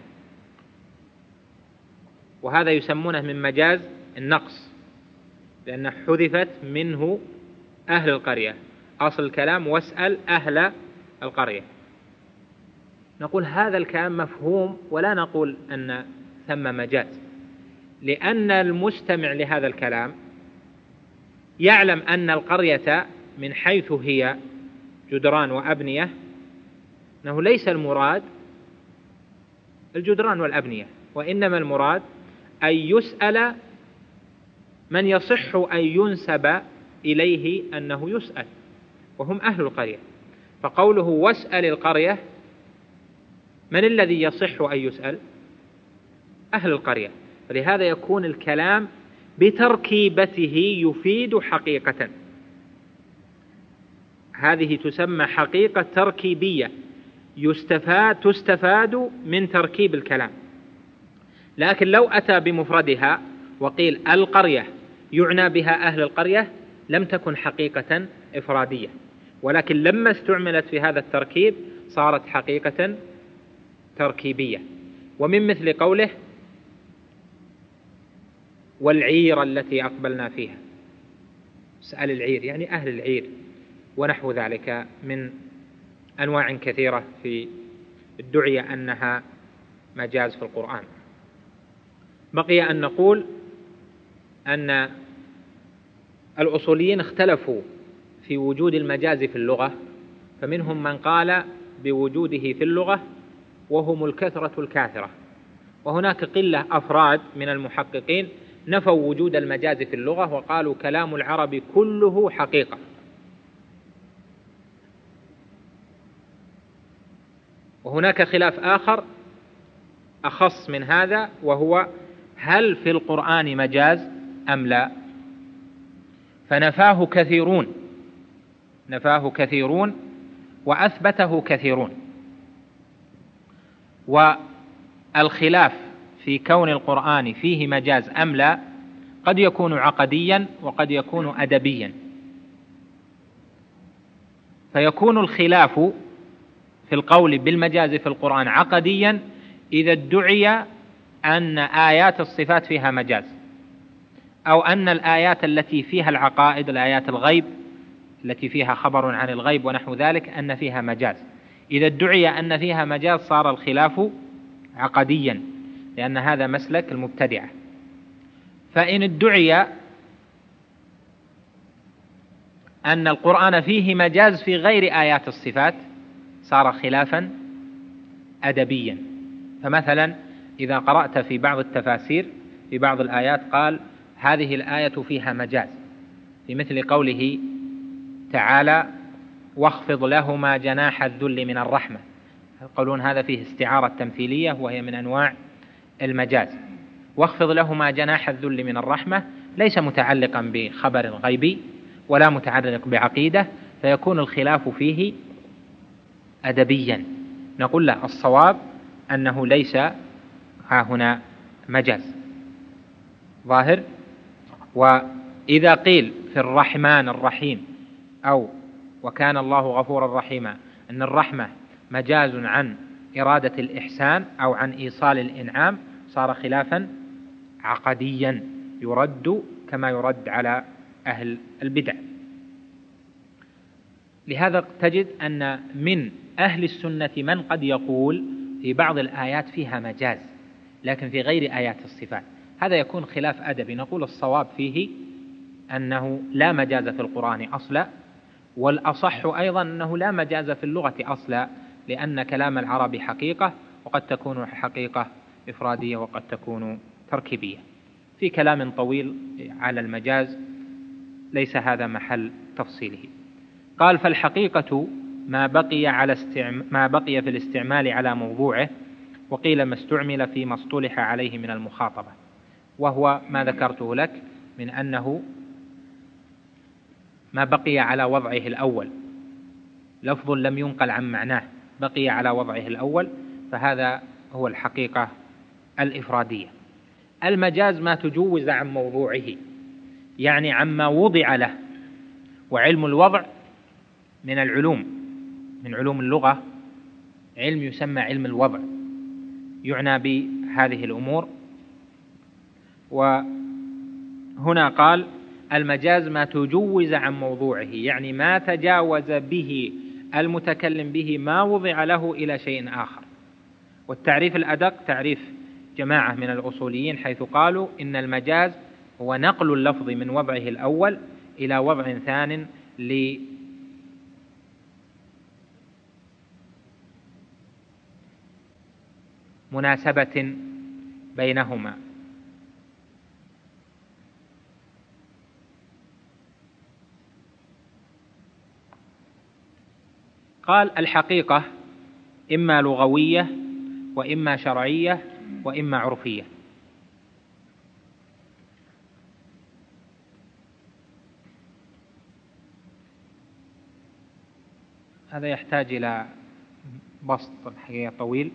وهذا يسمونه من مجاز النقص، لأنه حذفت منه أهل القرية. أصل الكلام واسأل أهل القرية. نقول هذا الكلام مفهوم، ولا نقول أن ثم مجاز، لأن المستمع لهذا الكلام يعلم أن القرية من حيث هي جدران وأبنية أنه ليس المراد الجدران والأبنية، وإنما المراد أن يسأل من يصح أن ينسب إليه أنه يسأل، وهم أهل القرية. فقوله واسأل القرية، من الذي يصح أن يسأل؟ أهل القرية. فلهذا يكون الكلام بتركيبته يفيد حقيقة. هذه تسمى حقيقة تركيبية تستفاد من تركيب الكلام. لكن لو أتى بمفردها وقيل القرية يعنى بها أهل القرية لم تكن حقيقة إفرادية، ولكن لما استعملت في هذا التركيب صارت حقيقة تركيبية. ومن مثل قوله والعير التي أقبلنا فيها. اسأل العير يعني أهل العير، ونحو ذلك من أنواع كثيرة في الدعية أنها مجاز في القرآن. بقي أن نقول أن الأصوليين اختلفوا في وجود المجاز في اللغة، فمنهم من قال بوجوده في اللغة وهم الكثرة الكاثرة، وهناك قلة أفراد من المحققين نفوا وجود المجاز في اللغة وقالوا كلام العرب كله حقيقة. وهناك خلاف آخر أخص من هذا، وهو هل في القرآن مجاز أم لا؟ فنفاه كثيرون وأثبته كثيرون. والخلاف في كون القرآن فيه مجاز أم لا قد يكون عقديا وقد يكون أدبيا. فيكون الخلاف في القول بالمجاز في القرآن عقديا إذا ادعي أن آيات الصفات فيها مجاز، أو أن الآيات التي فيها العقائد، الآيات الغيب التي فيها خبر عن الغيب ونحو ذلك، أن فيها مجاز. إذا ادعي أن فيها مجاز صار الخلاف عقديا، لأن هذا مسلك المبتدعة. فإن ادعي أن القرآن فيه مجاز في غير آيات الصفات صار خلافا أدبيا. فمثلا إذا قرأت في بعض التفاسير في بعض الآيات قال هذه الآية فيها مجاز، في مثل قوله تعالى واخفض لهما جناح الذل من الرحمة، يقولون هذا فيه استعارة تمثيلية وهي من أنواع المجاز. واخفض لهما جناح الذل من الرحمة ليس متعلقا بخبر غيبي ولا متعلق بعقيدة، فيكون الخلاف فيه أدبيا. نقول له الصواب أنه ليس هنا مجاز ظاهر. وإذا قيل في الرحمن الرحيم أو وكان الله غفورا رحيما أن الرحمة مجاز عن إرادة الإحسان أو عن إيصال الإنعام صار خلافا عقديا يرد كما يرد على أهل البدع. لهذا تجد أن من أهل السنة من قد يقول في بعض الآيات فيها مجاز لكن في غير آيات الصفات، هذا يكون خلاف أدبي. نقول الصواب فيه أنه لا مجاز في القرآن أصلا، والأصح أيضا أنه لا مجاز في اللغة أصلا، لأن كلام العرب حقيقة، وقد تكون حقيقة إفرادية وقد تكون تركيبية. في كلام طويل على المجاز ليس هذا محل تفصيله. قال فالحقيقة ما بقي في الاستعمال على موضوعه، وقيل ما استعمل فيما اصطلح عليه من المخاطبة، وهو ما ذكرته لك من أنه ما بقي على وضعه الأول، لفظ لم ينقل عن معناه بقي على وضعه الأول، فهذا هو الحقيقة الإفرادية. المجاز ما تجوز عن موضوعه، يعني عما وضع له. وعلم الوضع من العلوم، من علوم اللغة علم يسمى علم الوضع، يعنى بهذه الأمور. وهنا قال المجاز ما تجوز عن موضوعه، يعني ما تجاوز به المتكلم به ما وضع له إلى شيء آخر. والتعريف الأدق تعريف جماعة من الأصوليين حيث قالوا إن المجاز هو نقل اللفظ من وضعه الأول إلى وضع ثان لمناسبة بينهما. قال الحقيقة إما لغوية وإما شرعية وإما عرفية. هذا يحتاج إلى بسط الحقيقة طويل،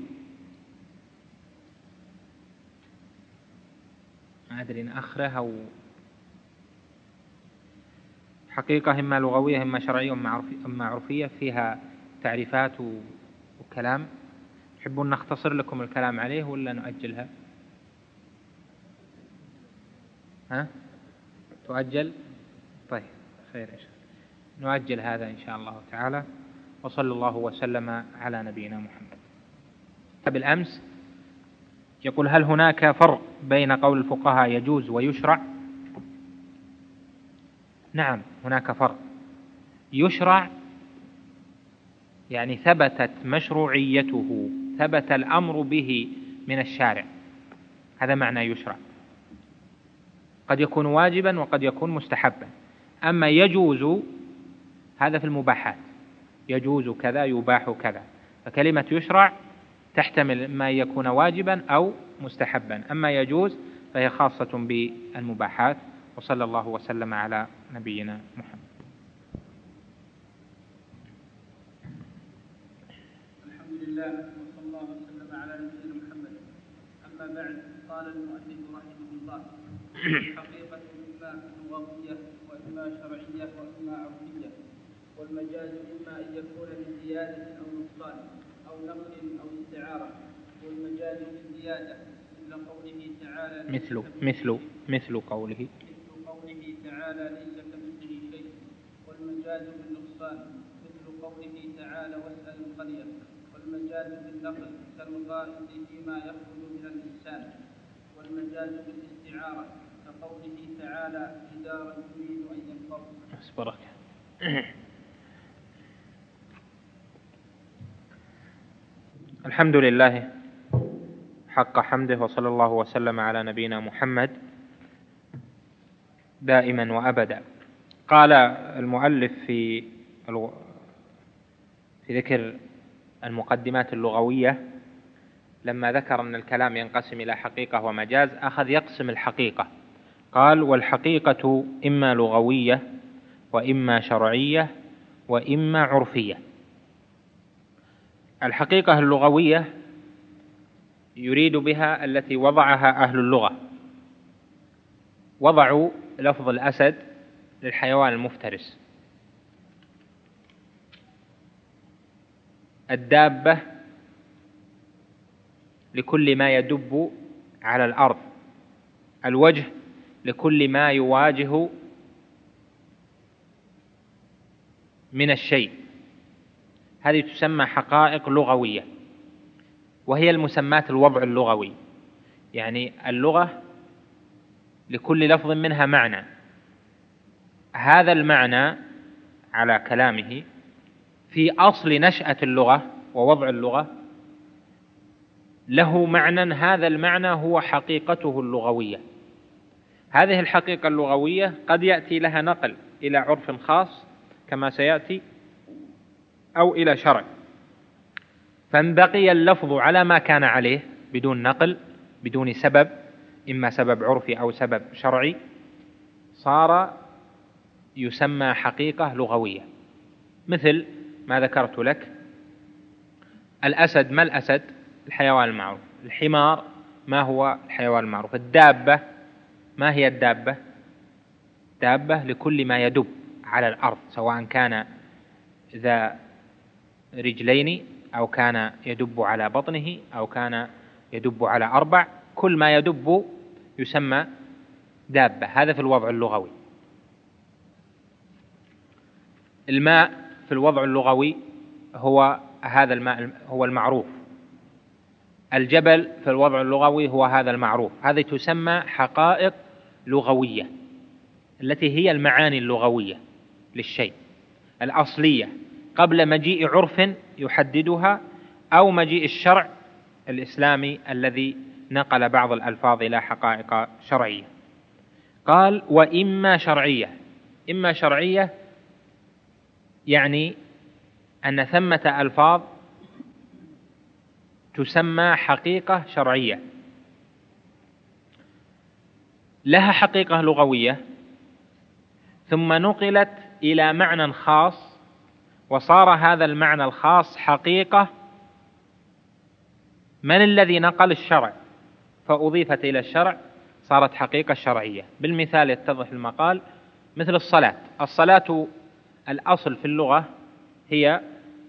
ما أدري إن أخره أو حقيقة إما لغوية إما شرعية إما عرفية، فيها تعريفات وكلام. تحبون نختصر لكم الكلام عليه ولا نؤجلها؟ تؤجل؟ طيب خير، نؤجل هذا إن شاء الله تعالى. وصلى الله وسلم على نبينا محمد. بالأمس يقول هل هناك فرق بين قول الفقهاء يجوز ويشرع؟ نعم هناك فرق. يشرع يعني ثبتت مشروعيته، ثبت الأمر به من الشارع، هذا معنى يشرع. قد يكون واجبا وقد يكون مستحبا. أما يجوز هذا في المباحات، يجوز كذا يباح كذا، فكلمة يشرع تحتمل ما يكون واجبا أو مستحبا. أما يجوز فهي خاصة بالمباحات. وصلى الله وسلم على نبينا محمد. الحمد لله وصلى الله وسلم على نبينا محمد. أما بعد، قال المؤلف رحمه الله: الحقيقة إما لغوية وإما شرعية وإما عرفية، والمجاز إما أن يكون من زيادة أو نقصان أو نقل أو استعارة. والمجاز بالزيادة مثل قوله تعالى مثل قوله تعالى ليس كمثله شيء. والمجاز بالنقصان مثل قوله تعالى واسأل القرية. والمجاز بالنقل كالغائط فيما يخرج من الإنسان. والمجاز بالاستعارة كقوله تعالى جدارا يريد أن ينقض. أصبرك. الحمد لله حق حمده، وصلى الله وسلم على نبينا محمد دائما وأبدا. قال المؤلف في ذكر المقدمات اللغوية، لما ذكر أن الكلام ينقسم إلى حقيقة ومجاز، أخذ يقسم الحقيقة. قال: والحقيقة إما لغوية وإما شرعية وإما عرفية. الحقيقة اللغوية يريد بها التي وضعها أهل اللغة، وضعوا لفظ الأسد للحيوان المفترس، الدابة لكل ما يدب على الأرض، الوجه لكل ما يواجه من الشيء. هذه تسمى حقائق لغوية، وهي المسمات الوضع اللغوي. يعني اللغة لكل لفظ منها معنى، هذا المعنى على كلامه في أصل نشأة اللغة ووضع اللغة له معنى، هذا المعنى هو حقيقته اللغوية. هذه الحقيقة اللغوية قد يأتي لها نقل إلى عرف خاص كما سيأتي، أو إلى شرع، فإن بقي اللفظ على ما كان عليه بدون نقل، بدون سبب، إما سبب عرفي أو سبب شرعي، صار يسمى حقيقة لغوية. مثل ما ذكرت لك: الأسد، ما الأسد؟ الحيوان المعروف. الحمار، ما هو الحيوان المعروف؟ الدابة، ما هي الدابة؟ دابة لكل ما يدب على الأرض، سواء كان ذا رجلين أو كان يدب على بطنه أو كان يدب على أربع، كل ما يدب يسمى دابة. هذا في الوضع اللغوي. الماء في الوضع اللغوي هو هذا الماء، هو المعروف. الجبل في الوضع اللغوي هو هذا المعروف. هذه تسمى حقائق لغوية، التي هي المعاني اللغوية للشيء الأصلية قبل مجيء عرف يحددها، أو مجيء الشرع الإسلامي الذي نقل بعض الألفاظ إلى حقائق شرعية. قال: وإما شرعية. إما شرعية يعني أن ثمة ألفاظ تسمى حقيقة شرعية، لها حقيقة لغوية ثم نقلت إلى معنى خاص، وصار هذا المعنى الخاص حقيقة. من الذي نقل؟ الشرع، فأضيفت إلى الشرع صارت حقيقة شرعية. بالمثال يتضح المقال: مثل الصلاة. الصلاة الأصل في اللغة هي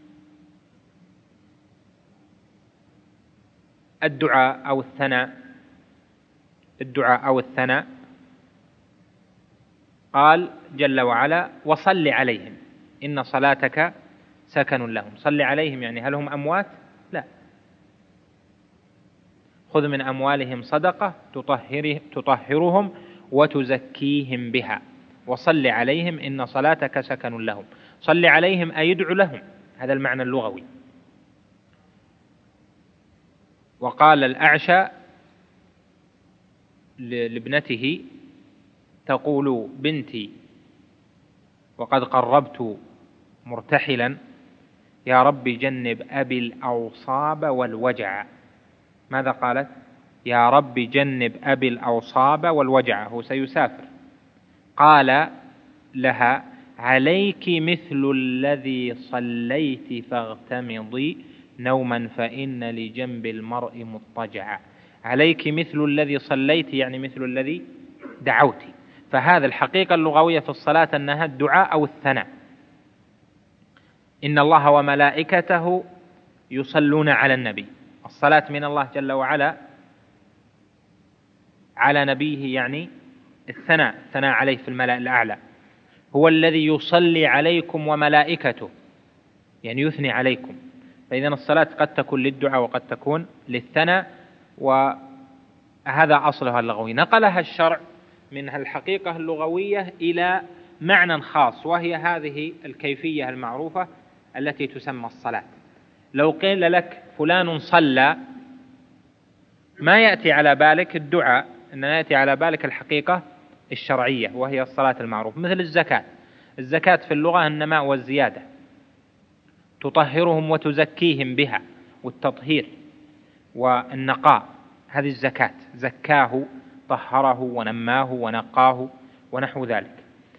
الدعاء أو الثناء. الدعاء أو الثناء. قال جل وعلا: وصل عليهم إن صلاتك سكن لهم. صل عليهم يعني هل هم أموات؟ لا. خذ من أموالهم صدقة تطهرهم وتزكيهم بها وصل عليهم إن صلاتك سكن لهم. صل عليهم أي ادع لهم، هذا المعنى اللغوي. وقال الأعشى لابنته تقول بنتي وقد قربت مرتحلا: يا رب جنب أبي الأوصاب والوجع. ماذا قالت؟ يا رب جنب أبي الأوصاب والوجع، هو سيسافر. قال لها: عليك مثل الذي صليت فاغتمضي نوما فإن لجنب المرء مضطجعا. عليك مثل الذي صليت يعني مثل الذي دعوت. فهذا الحقيقة اللغوية في الصلاة أنها الدعاء أو الثناء. إن الله وملائكته يصلون على النبي. الصلاة من الله جل وعلا على نبيه يعني الثناء عليه في الملأ الأعلى. هو الذي يصلي عليكم وملائكته، يعني يثني عليكم. فإذا الصلاة قد تكون للدعاء وقد تكون للثناء، وهذا أصلها اللغوي. نقلها الشرع من الحقيقة اللغوية إلى معنى خاص، وهي هذه الكيفية المعروفة التي تسمى الصلاة. لو قيل لك فلان صلى، ما يأتي على بالك الدعاء، إنما يأتي على بالك الحقيقة الشرعية وهي الصلاة المعروفة. مثل الزكاة. الزكاة في اللغة النماء والزيادة، تطهرهم وتزكيهم بها، والتطهير والنقاء، هذه الزكاة. زكاه طهره ونماه ونقاه ونحو ذلك.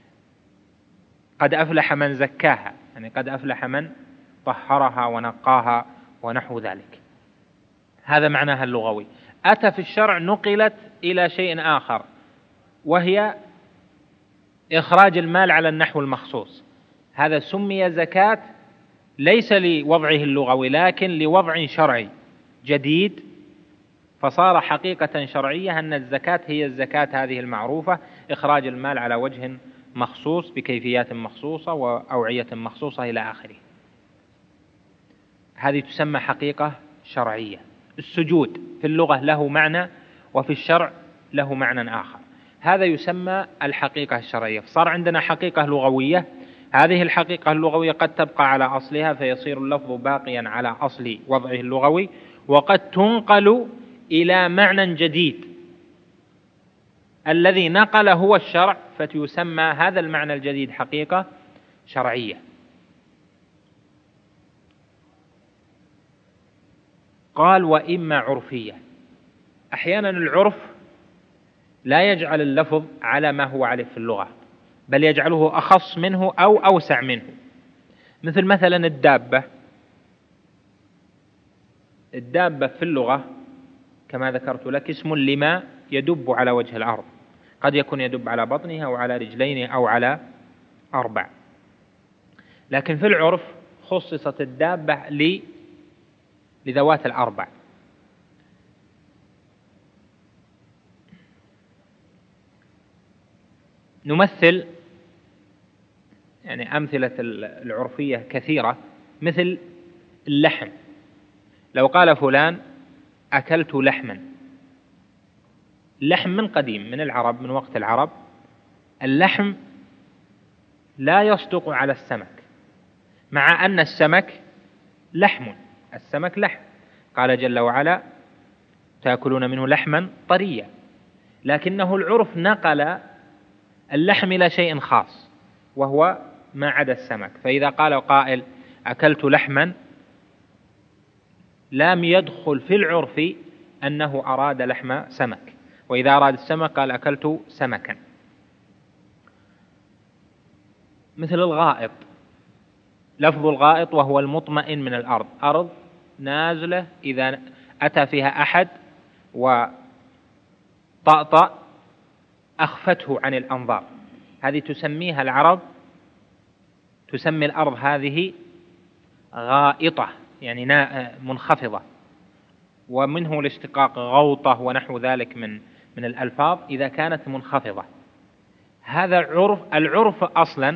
قد أفلح من زكاها، يعني قد أفلح من طهرها ونقاها ونحو ذلك. هذا معناها اللغوي. أتى في الشرع نقلت إلى شيء آخر، وهي إخراج المال على النحو المخصوص. هذا سمي زكاة ليس لوضعه اللغوي، لكن لوضع شرعي جديد، فصار حقيقة شرعية أن الزكاة هي الزكاة هذه المعروفة، إخراج المال على وجه مخصوص بكيفيات مخصوصة وأوعية مخصوصة إلى آخره. هذه تسمى حقيقة شرعية. السجود في اللغة له معنى، وفي الشرع له معنى آخر. هذا يسمى الحقيقة الشرعية. فصار عندنا حقيقة لغوية. هذه الحقيقة اللغوية قد تبقى على أصلها فيصير اللفظ باقيا على أصل وضعه اللغوي، وقد تنقل إلى معنى جديد الذي نقل هو الشرع، فتسمى هذا المعنى الجديد حقيقة شرعية. قال: وإما عرفية. أحيانا العرف لا يجعل اللفظ على ما هو عليه في اللغة، بل يجعله أخص منه أو أوسع منه. مثلا الدابة في اللغة كما ذكرت لك اسم لما يدب على وجه الأرض، قد يكون يدب على بطنه أو على رجلين أو على 4. لكن في العرف خصصت الدابة لذوات 4. نمثل يعني أمثلة العرفية كثيرة، مثل اللحم. لو قال فلان: أكلت لحما. اللحم من قديم، من العرب، من وقت العرب. اللحم لا يصدق على السمك، مع أن السمك لحم. السمك لحم. قال جل وعلا: تأكلون منه لحما طريا. لكنه العرف نقل اللحم إلى شيء خاص وهو ما عدا السمك. فإذا قال قائل: أكلت لحما، لم يدخل في العرف أنه أراد لحم سمك. وإذا أراد السمك قال: أكلت سمكا. مثل الغائط. لفظ الغائط وهو المطمئن من الأرض، أرض نازلة إذا أتى فيها أحد وطأطأ أخفته عن الأنظار. هذه تسميها العرب، تسمي الأرض هذه غائطة، يعني منخفضة. ومنه الاشتقاق غوطة ونحو ذلك من الألفاظ إذا كانت منخفضة. هذا العرف أصلا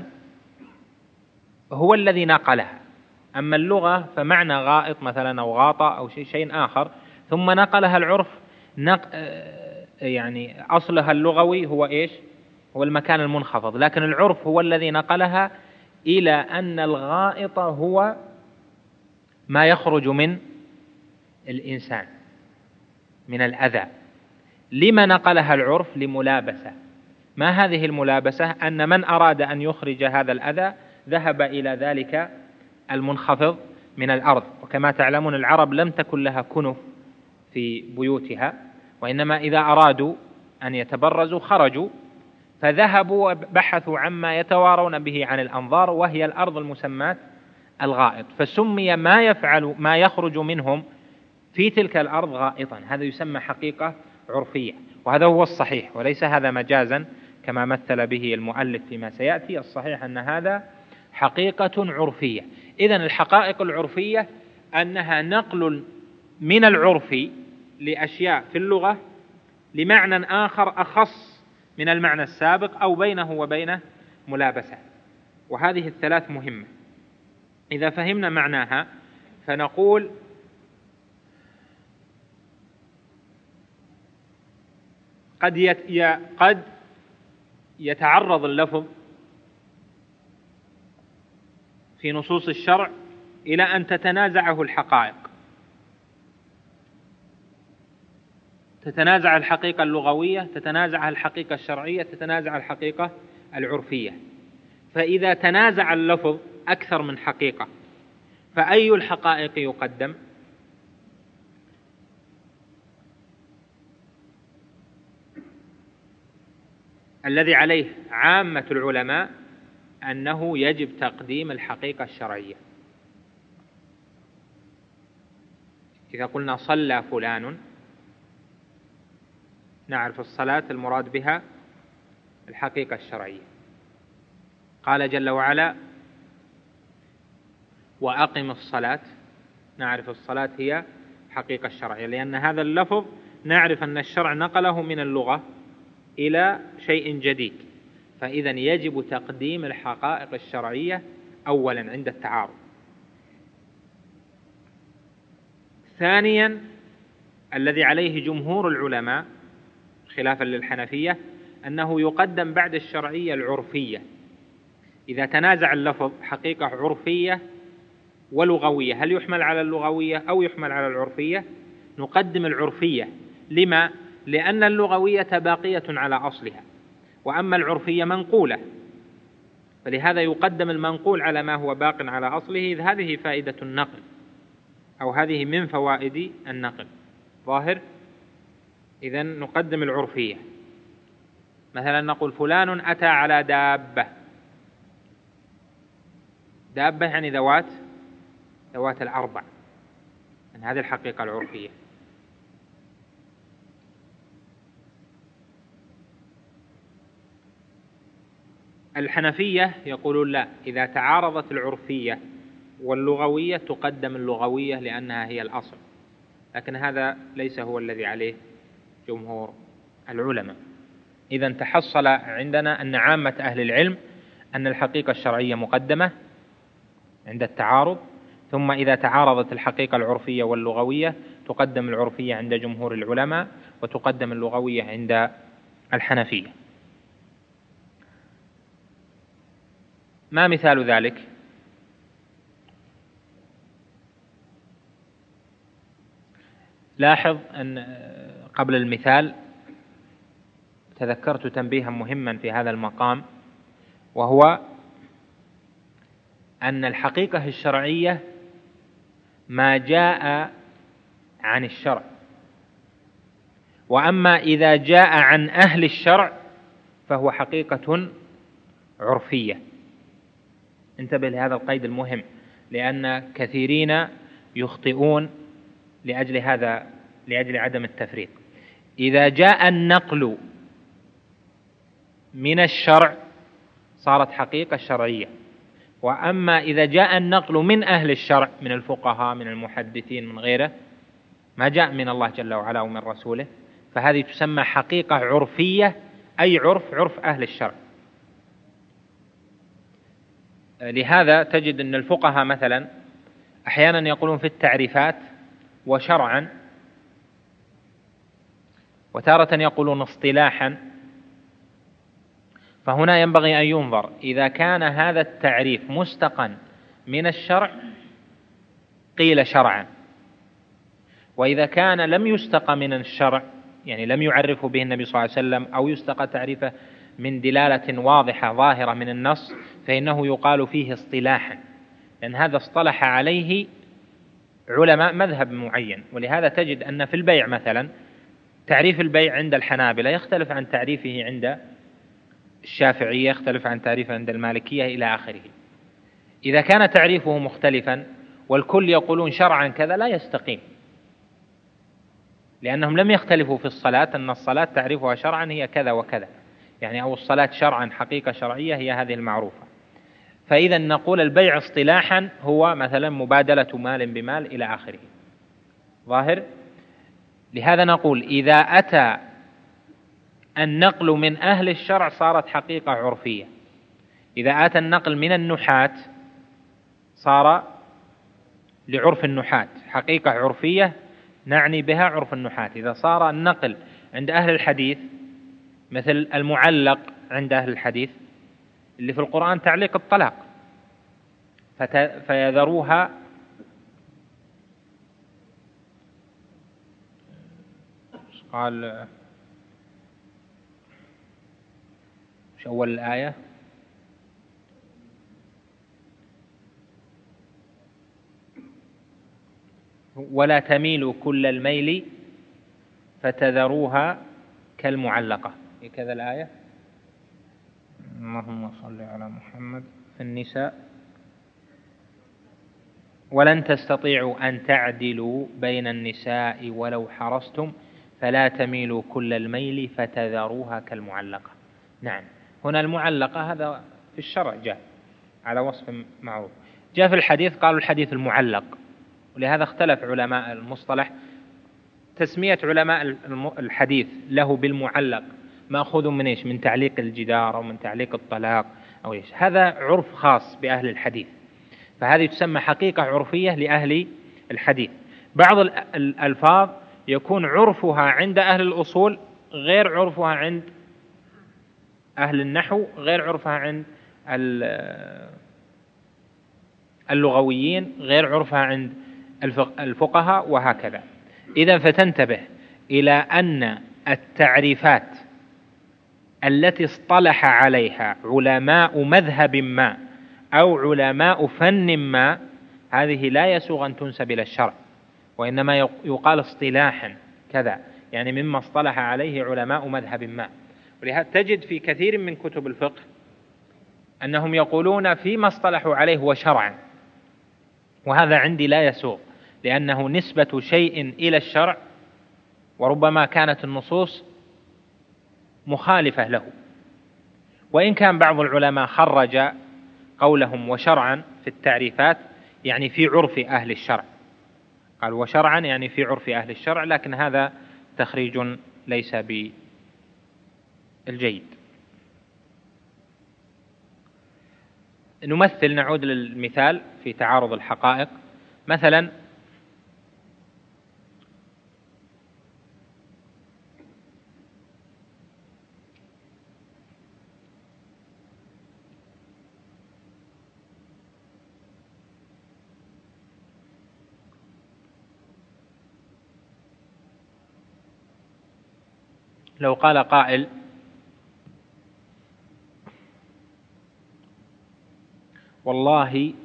هو الذي نقلها. أما اللغة فمعنى غائط مثلا أو غاطة أو شيء آخر، ثم نقلها العرف. يعني أصلها اللغوي هو إيش؟ هو المكان المنخفض، لكن العرف هو الذي نقلها إلى أن الغائط هو ما يخرج من الإنسان من الأذى. لما نقلها العرف؟ لملابسة. ما هذه الملابسة؟ أن من أراد أن يخرج هذا الأذى ذهب إلى ذلك المنخفض من الأرض. وكما تعلمون العرب لم تكن لها كنف في بيوتها، وإنما إذا أرادوا أن يتبرزوا خرجوا، فذهبوا وبحثوا عما يتوارون به عن الأنظار، وهي الأرض المسماة الغائط، فسمي ما يخرج منهم في تلك الأرض غائطا. هذا يسمى حقيقة عرفية، وهذا هو الصحيح، وليس هذا مجازا كما مثل به المؤلف فيما سيأتي. الصحيح أن هذا حقيقة عرفية. إذن الحقائق العرفية أنها نقل من العرف لأشياء في اللغة لمعنى آخر أخص من المعنى السابق أو بينه وبينه ملابسة. وهذه الثلاث مهمة. إذا فهمنا معناها فنقول قد يتعرض اللفظ في نصوص الشرع إلى أن تتنازعه الحقائق، تتنازع الحقيقة اللغوية، تتنازع الحقيقة الشرعية، تتنازع الحقيقة العرفية. فإذا تنازع اللفظ أكثر من حقيقة فأي الحقائق يقدم؟ الذي عليه عامة العلماء أنه يجب تقديم الحقيقة الشرعية. إذا قلنا صلى فلان نعرف الصلاة المراد بها الحقيقة الشرعية. قال جل وعلا وأقم الصلاة، نعرف الصلاة هي حقيقة الشرعية، لأن هذا اللفظ نعرف أن الشرع نقله من اللغة إلى شيء جديد، فإذا يجب تقديم الحقائق الشرعية أولا عند التعارض. ثانيا الذي عليه جمهور العلماء خلافا للحنفية أنه يقدم بعد الشرعية العرفية. إذا تنازع اللفظ حقيقة عرفية ولغوية، هل يحمل على اللغوية أو يحمل على العرفية؟ نقدم العرفية. لما؟ لأن اللغوية باقية على أصلها، وأما العرفية منقولة، فلهذا يقدم المنقول على ما هو باق على أصله، إذ هذه فائدة النقل، أو هذه من فوائد النقل. ظاهر؟ إذن نقدم العرفية. مثلا نقول فلان أتى على دابة. دابة يعني ذوات الأربع، يعني هذه الحقيقة العرفية. الحنفية يقولون لا، إذا تعارضت العرفية واللغوية تقدم اللغوية لأنها هي الأصل، لكن هذا ليس هو الذي عليه جمهور العلماء. إذن تحصل عندنا أن عامة أهل العلم أن الحقيقة الشرعية مقدمة عند التعارض، ثم إذا تعارضت الحقيقة العرفية واللغوية تقدم العرفية عند جمهور العلماء، وتقدم اللغوية عند الحنفية. ما مثال ذلك؟ لاحظ أن قبل المثال تذكرت تنبيها مهما في هذا المقام، وهو أن الحقيقة الشرعية ما جاء عن الشرع، وأما إذا جاء عن أهل الشرع فهو حقيقة عرفية. انتبه لهذا القيد المهم، لأن كثيرين يخطئون لأجل عدم التفريق. إذا جاء النقل من الشرع صارت حقيقة شرعية، وأما إذا جاء النقل من أهل الشرع من الفقهاء من المحدثين من غيره، ما جاء من الله جل وعلا ومن رسوله، فهذه تسمى حقيقة عرفية، أي عرف أهل الشرع. لهذا تجد أن الفقهاء مثلا أحيانا يقولون في التعريفات وشرعا، وتارة يقولون اصطلاحا. فهنا ينبغي أن ينظر إذا كان هذا التعريف مستقا من الشرع قيل شرعا، وإذا كان لم يستق من الشرع، يعني لم يعرفه به النبي صلى الله عليه وسلم أو يستقى تعريفه من دلالة واضحة ظاهرة من النص فإنه يقال فيه اصطلاحا، لأن هذا اصطلح عليه علماء مذهب معين. ولهذا تجد أن في البيع مثلا تعريف البيع عند الحنابلة يختلف عن تعريفه عند الشافعية، يختلف عن تعريفه عند المالكية إلى آخره. إذا كان تعريفه مختلفا والكل يقولون شرعا كذا لا يستقيم، لأنهم لم يختلفوا في الصلاة، أن الصلاة تعريفها شرعا هي كذا وكذا، يعني أو الصلاة شرعا حقيقة شرعية هي هذه المعروفة. فإذا نقول البيع اصطلاحا هو مثلا مبادلة مال بمال إلى آخره ظاهر. لهذا نقول إذا أتى النقل من أهل الشرع صارت حقيقة عرفية، إذا أتى النقل من النحاة صار لعرف النحاة حقيقة عرفية نعني بها عرف النحاة. إذا صار النقل عند أهل الحديث مثل المعلق عند أهل الحديث اللي في القرآن تعليق الطلاق، فيذروها قال مش أول الآية ولا تميلوا كل الميل فتذروها كالمعلقة، كذا الآية. اللهم صل على محمد. في النساء ولن تستطيعوا أن تعدلوا بين النساء ولو حرصتم فلا تميلوا كل الميل فتذروها كالمعلقة. نعم، هنا المعلقة هذا في الشرع جاء على وصف معروف، جاء في الحديث قالوا الحديث المعلق. ولهذا اختلف علماء المصطلح تسمية علماء الحديث له بالمعلق مأخوذ من إيش؟ من تعليق الجدار أو من تعليق الطلاق أو إيش. هذا عرف خاص بأهل الحديث، فهذه تسمى حقيقة عرفية لأهل الحديث. بعض الألفاظ يكون عرفها عند أهل الأصول غير عرفها عند أهل النحو، غير عرفها عند اللغويين، غير عرفها عند الفقهاء، وهكذا. إذا فتنتبه إلى أن التعريفات التي اصطلح عليها علماء مذهب ما أو علماء فن ما هذه لا يسوغ أن تنسب إلى الشرع، وإنما يقال اصطلاحا كذا، يعني مما اصطلح عليه علماء مذهب ما. ولهذا تجد في كثير من كتب الفقه أنهم يقولون فيما اصطلحوا عليه وشرعا، وهذا عندي لا يسوغ، لأنه نسبة شيء إلى الشرع وربما كانت النصوص مخالفة له. وإن كان بعض العلماء خرج قولهم وشرعا في التعريفات يعني في عرف أهل الشرع، قال وشرعا يعني في عرف أهل الشرع، لكن هذا تخريج ليس بالجيد. نمثل، نعود للمثال في تعارض الحقائق. مثلا لو قال قائل والله،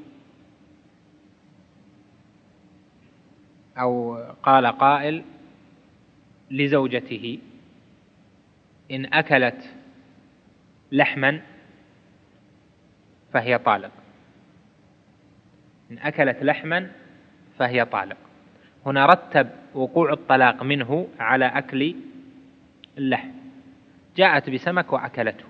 أو قال قائل لزوجته إن أكلت لحما فهي طالق، إن أكلت لحما فهي طالق. هنا رتب وقوع الطلاق منه على أكل اللحم. جاءت بسمك وأكلته.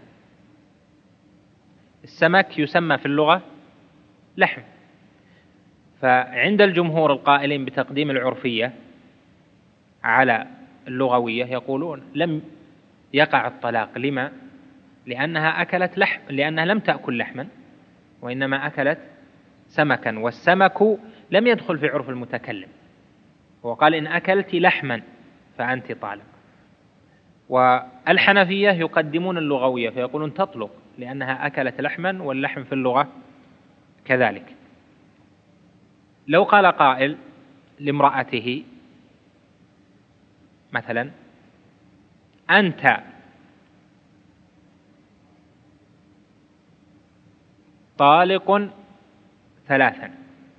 السمك يسمى في اللغة لحم، فعند الجمهور القائلين بتقديم العرفية على اللغوية يقولون لم يقع الطلاق. لما؟ لأنها أكلت لحم، لأنها لم تأكل لحما وإنما أكلت سمكا، والسمك لم يدخل في عرف المتكلم. هو قال إن أكلت لحما فأنت طالق. والحنفية يقدمون اللغوية فيقولون تطلق لأنها أكلت لحما، واللحم في اللغة كذلك. لو قال قائل لامرأته مثلا أنت طالق ثلاثا.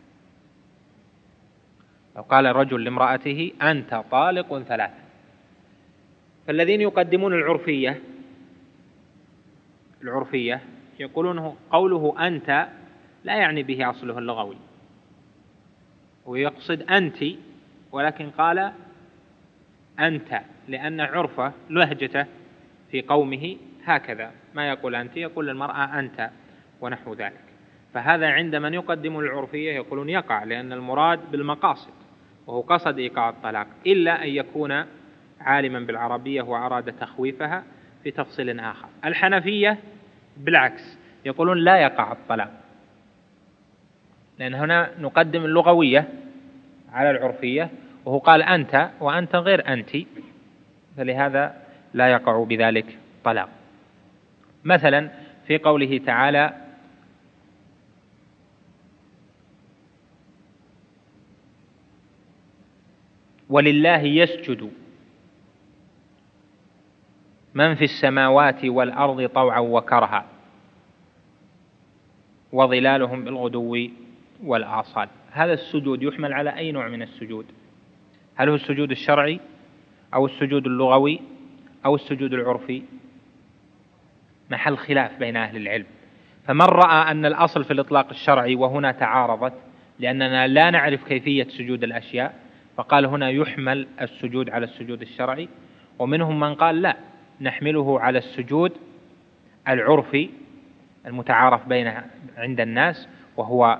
لو قال الرجل لامرأته أنت طالق ثلاثا، فالذين يقدمون العرفية يقولون قوله أنت لا يعني به أصله اللغوي، ويقصد أنت، ولكن قال أنت لأن عرفه لهجته في قومه هكذا، ما يقول أنت، يقول للمرأة أنت ونحو ذلك. فهذا عند من يقدم العرفية يقولون يقع، لأن المراد بالمقاصد وهو قصد إيقاع الطلاق، إلا أن يكون عالما بالعربية وأراد تخويفها في تفصيل آخر. الحنفية بالعكس يقولون لا يقع الطلاق، لأن هنا نقدم اللغوية على العرفية، وهو قال أنت وأنت غير أنت، فلهذا لا يقع بذلك طلاق. مثلا في قوله تعالى ولله يسجد من في السماوات والأرض طوعا وكرها وظلالهم بالغدو والآصال. هذا السجود يحمل على أي نوع من السجود؟ هل هو السجود الشرعي أو السجود اللغوي أو السجود العرفي؟ محل خلاف بين أهل العلم. فمن رأى أن الأصل في الإطلاق الشرعي وهنا تعارضت لأننا لا نعرف كيفية سجود الأشياء، فقال هنا يحمل السجود على السجود الشرعي. ومنهم من قال لا، نحمله على السجود العرفي المتعارف بينه عند الناس، وهو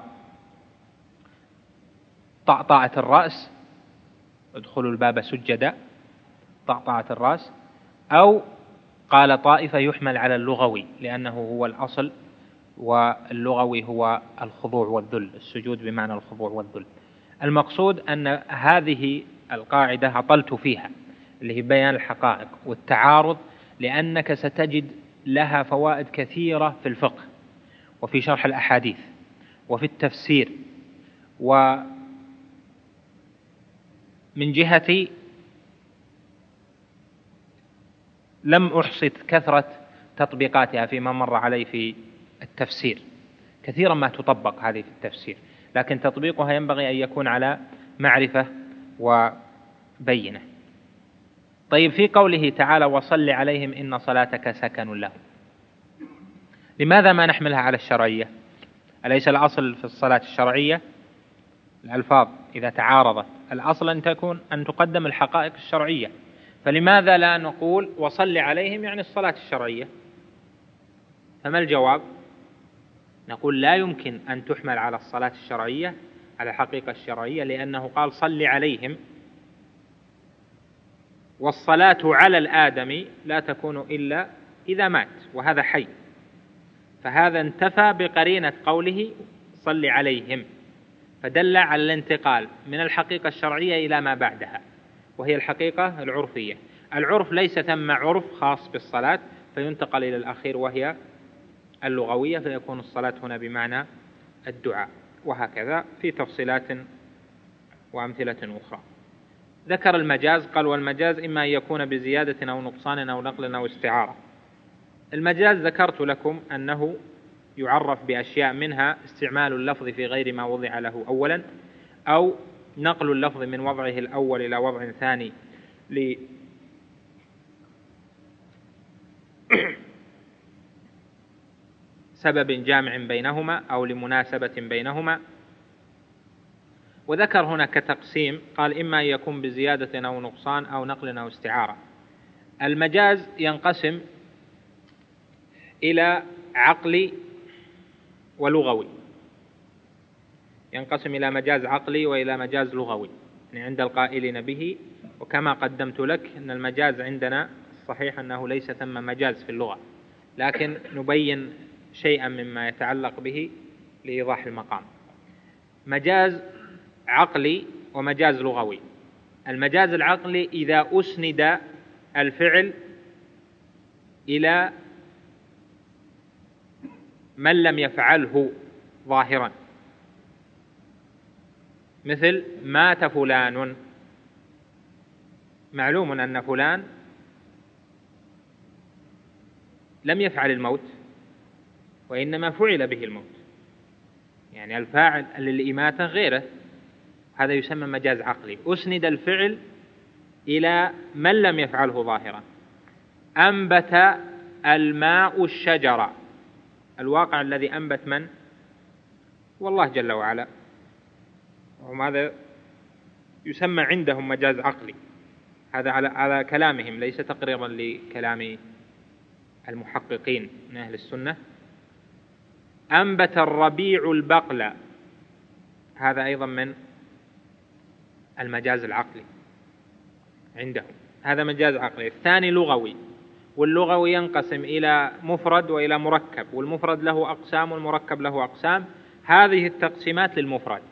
طأطأة الرأس، ادخلوا الباب سجدا، طأطأة الرأس. أو قال طائفة يحمل على اللغوي لأنه هو الأصل، واللغوي هو الخضوع والذل، السجود بمعنى الخضوع والذل. المقصود أن هذه القاعدة عطلت فيها، اللي هي بيان الحقائق والتعارض، لأنك ستجد لها فوائد كثيرة في الفقه وفي شرح الأحاديث وفي التفسير. ومن جهتي لم أحصد كثرة تطبيقاتها فيما مر علي في التفسير، كثيرا ما تطبق هذه في التفسير، لكن تطبيقها ينبغي أن يكون على معرفة وبينة. طيب، في قوله تعالى وصل عليهم إن صلاتك سكن لهم، لماذا ما نحملها على الشرعية؟ أليس الأصل في الصلاة الشرعية؟ الألفاظ إذا تعارضت الأصل أن تقدم الحقائق الشرعية، فلماذا لا نقول وصل عليهم يعني الصلاة الشرعية؟ فما الجواب؟ نقول لا يمكن أن تحمل على الصلاة الشرعية على الحقيقة الشرعية، لأنه قال صل عليهم، والصلاة على الآدمي لا تكون إلا إذا مات وهذا حي، فهذا انتفى بقرينة قوله صل عليهم، فدل على الانتقال من الحقيقة الشرعية إلى ما بعدها، وهي الحقيقة العرفية. العرف ليس ثم عرف خاص بالصلاة فينتقل إلى الأخير وهي اللغوية، فيكون الصلاة هنا بمعنى الدعاء، وهكذا في تفصيلات وأمثلة أخرى. ذكر المجاز، قال والمجاز إما أن يكون بزيادة أو نقصان أو نقل أو استعارة. المجاز ذكرت لكم أنه يعرف بأشياء، منها استعمال اللفظ في غير ما وضع له أولا، أو نقل اللفظ من وضعه الأول إلى وضع ثاني لسبب جامع بينهما أو لمناسبة بينهما. وذكر هنا كتقسيم، قال إما أن يكون بزيادة أو نقصان أو نقل أو استعارة. المجاز ينقسم إلى عقلي ولغوي، ينقسم إلى مجاز عقلي وإلى مجاز لغوي، يعني عند القائلين به. وكما قدمت لك أن المجاز عندنا الصحيح أنه ليس ثم مجاز في اللغة، لكن نبين شيئا مما يتعلق به لإيضاح المقام. مجاز عقلي ومجاز لغوي. المجاز العقلي إذا أسند الفعل إلى من لم يفعله ظاهرا، مثل مات فلان، معلوم أن فلان لم يفعل الموت وإنما فعل به الموت، يعني الفاعل للإماتة غيره، هذا يسمى مجاز عقلي. أسند الفعل إلى من لم يفعله ظاهرا. أنبت الماء الشجرة، الواقع الذي أنبت من؟ والله جل وعلا. وهذا يسمى عندهم مجاز عقلي، هذا على كلامهم، ليس تقريرا لكلام المحققين من أهل السنة. أنبت الربيع البقل، هذا أيضا من المجاز العقلي عندهم، هذا مجاز عقلي. الثاني لغوي، واللغوي ينقسم إلى مفرد وإلى مركب، والمفرد له أقسام والمركب له أقسام. هذه التقسيمات للمفرد،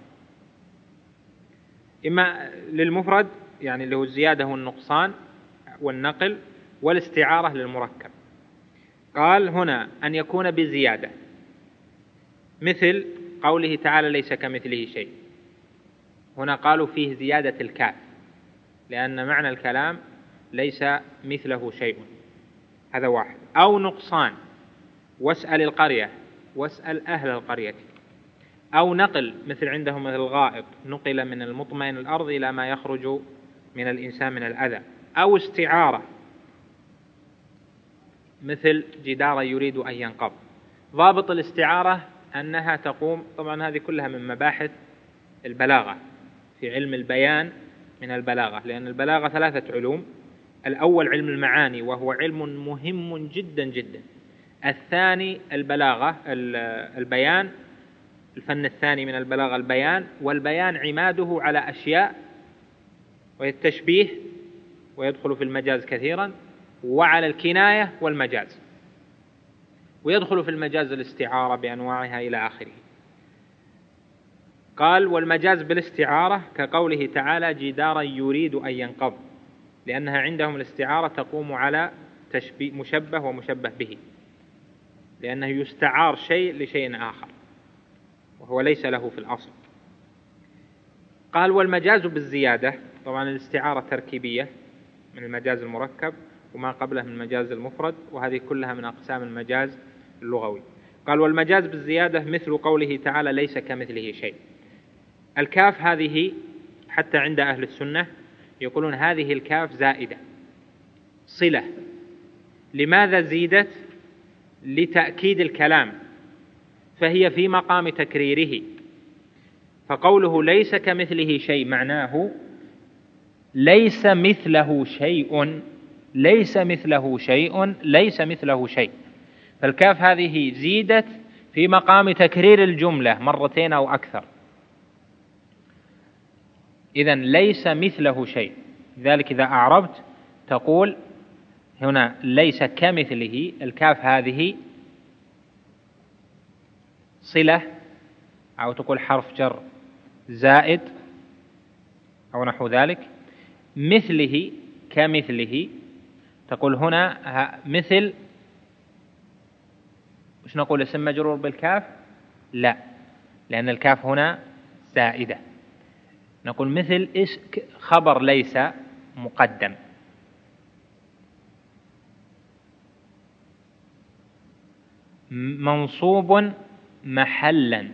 إما للمفرد يعني اللي هو الزيادة والنقصان والنقل، والاستعارة للمركب. قال هنا أن يكون بزيادة، مثل قوله تعالى ليس كمثله شيء، هنا قالوا فيه زيادة الكاف، لأن معنى الكلام ليس مثله شيء، هذا واحد. أو نقصان، واسأل القرية، واسأل أهل القرية. أو نقل، مثل عندهم مثل الغائط، نقل من المطمئن الأرض إلى ما يخرج من الإنسان من الأذى. أو استعارة، مثل جدار يريد أن ينقض. ضابط الاستعارة أنها تقوم، طبعا هذه كلها من مباحث البلاغة في علم البيان من البلاغة، لأن البلاغة 3 علوم. الأول علم المعاني، وهو علم مهم جدا جدا. الثاني البلاغة البيان، الفن الثاني من البلاغة البيان، والبيان عماده على أشياء، وهي التشبيه ويدخل في المجاز كثيرا، وعلى الكناية والمجاز، ويدخل في المجاز الاستعارة بأنواعها إلى آخره. قال والمجاز بالاستعارة كقوله تعالى جدارا يريد أن ينقض، لأنها عندهم الاستعارة تقوم على تشبيه مشبه ومشبه به، لأنه يستعار شيء لشيء آخر وهو ليس له في الأصل. قال والمجاز بالزيادة، طبعا الاستعارة تركيبية من المجاز المركب وما قبله من المجاز المفرد، وهذه كلها من أقسام المجاز اللغوي. قال والمجاز بالزيادة مثل قوله تعالى ليس كمثله شيء. الكاف هذه حتى عند أهل السنة يقولون هذه الكاف زائدة صلة. لماذا زيدت؟ لتأكيد الكلام، فهي في مقام تكريره. فقوله ليس كمثله شيء معناه ليس مثله شيء، ليس مثله شيء، ليس مثله شيء. فالكاف هذه زيدت في مقام تكرير الجملة 2 أو أكثر. إذن ليس مثله شيء، لذلك إذا أعربت تقول هنا ليس كمثله، الكاف هذه صلة، أو تقول حرف جر زائد أو نحو ذلك. مثله كمثله تقول هنا مثل، مش نقول اسم مجرور بالكاف؟ لا، لأن الكاف هنا زائدة. نقول مثل خبر ليس مقدم. منصوب محلا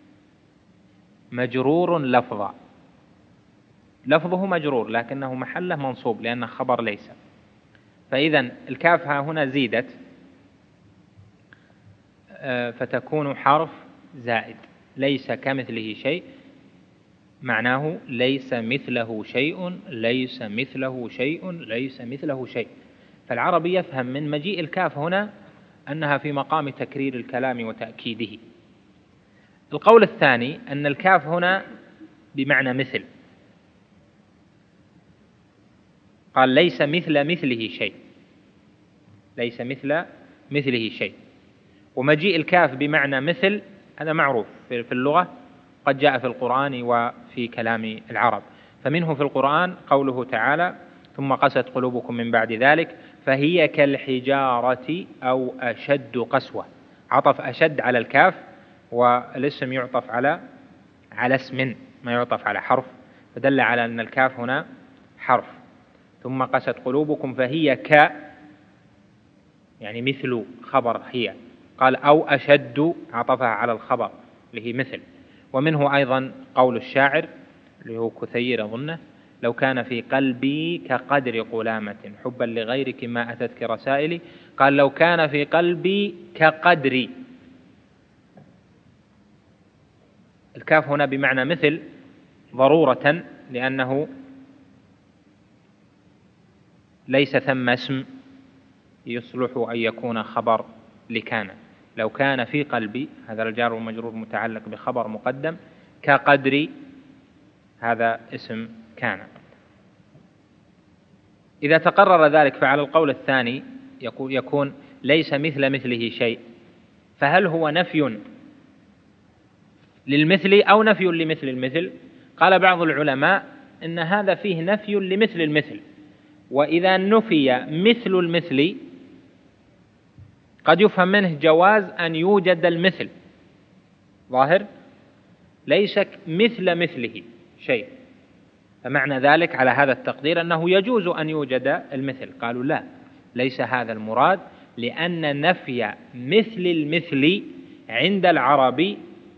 مجرور لفظا، لفظه مجرور لكنه محله منصوب لأنه خبر ليس. فإذا الكاف هنا زيدت فتكون حرف زائد. ليس كمثله شيء معناه ليس مثله شيء، ليس مثله شيء، ليس مثله شيء. فالعربي يفهم من مجيء الكاف هنا أنها في مقام تكرير الكلام وتأكيده. القول الثاني أن الكاف هنا بمعنى مثل، قال ليس مثله شيء، ليس مثله شيء. ومجيء الكاف بمعنى مثل هذا معروف في اللغة، قد جاء في القرآن وفي كلام العرب. فمنه في القرآن قوله تعالى ثم قست قلوبكم من بعد ذلك فهي كالحجارة أو أشد قسوة. عطف أشد على الكاف، والاسم يعطف على اسم، ما يعطف على حرف، فدل على أن الكاف هنا حرف. ثم قست قلوبكم فهي يعني مثل خبر هي. قال أو أشد عطفها على الخبر له مثل. ومنه أيضا قول الشاعر اللي هو كثير أظنه: لو كان في قلبي كقدر قلامة حبا لغيرك ما أتتك رسائلي. قال: لو كان في قلبي كقدري. الكاف هنا بمعنى مثل ضرورة، لأنه ليس ثم اسم يصلح أن يكون خبر لكان. لو كان في قلبي، هذا الجار والمجرور متعلق بخبر مقدم، كقدري هذا اسم كان. إذا تقرر ذلك فعلى القول الثاني يكون ليس مثل مثله شيء. فهل هو نفي للمثل أو نفي لمثل المثل؟ قال بعض العلماء إن هذا فيه نفي لمثل المثل، وإذا نفي مثل المثل قد يفهم منه جواز أن يوجد المثل. ظاهر ليس مثل مثله شيء، فمعنى ذلك على هذا التقدير أنه يجوز أن يوجد المثل. قالوا لا، ليس هذا المراد، لأن نفي مثل المثل عند العرب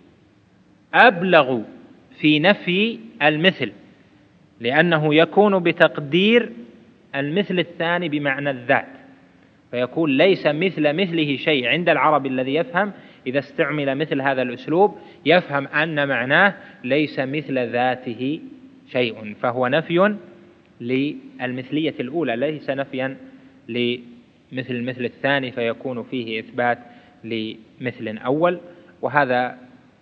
أبلغ في نفي المثل، لأنه يكون بتقدير المثل الثاني بمعنى الذات، فيكون ليس مثل مثله شيء. عند العرب الذي يفهم إذا استعمل مثل هذا الأسلوب يفهم أن معناه ليس مثل ذاته شيء، فهو نفي للمثلية الأولى، ليس نفيا لمثل المثل الثاني فيكون فيه إثبات لمثل أول. وهذا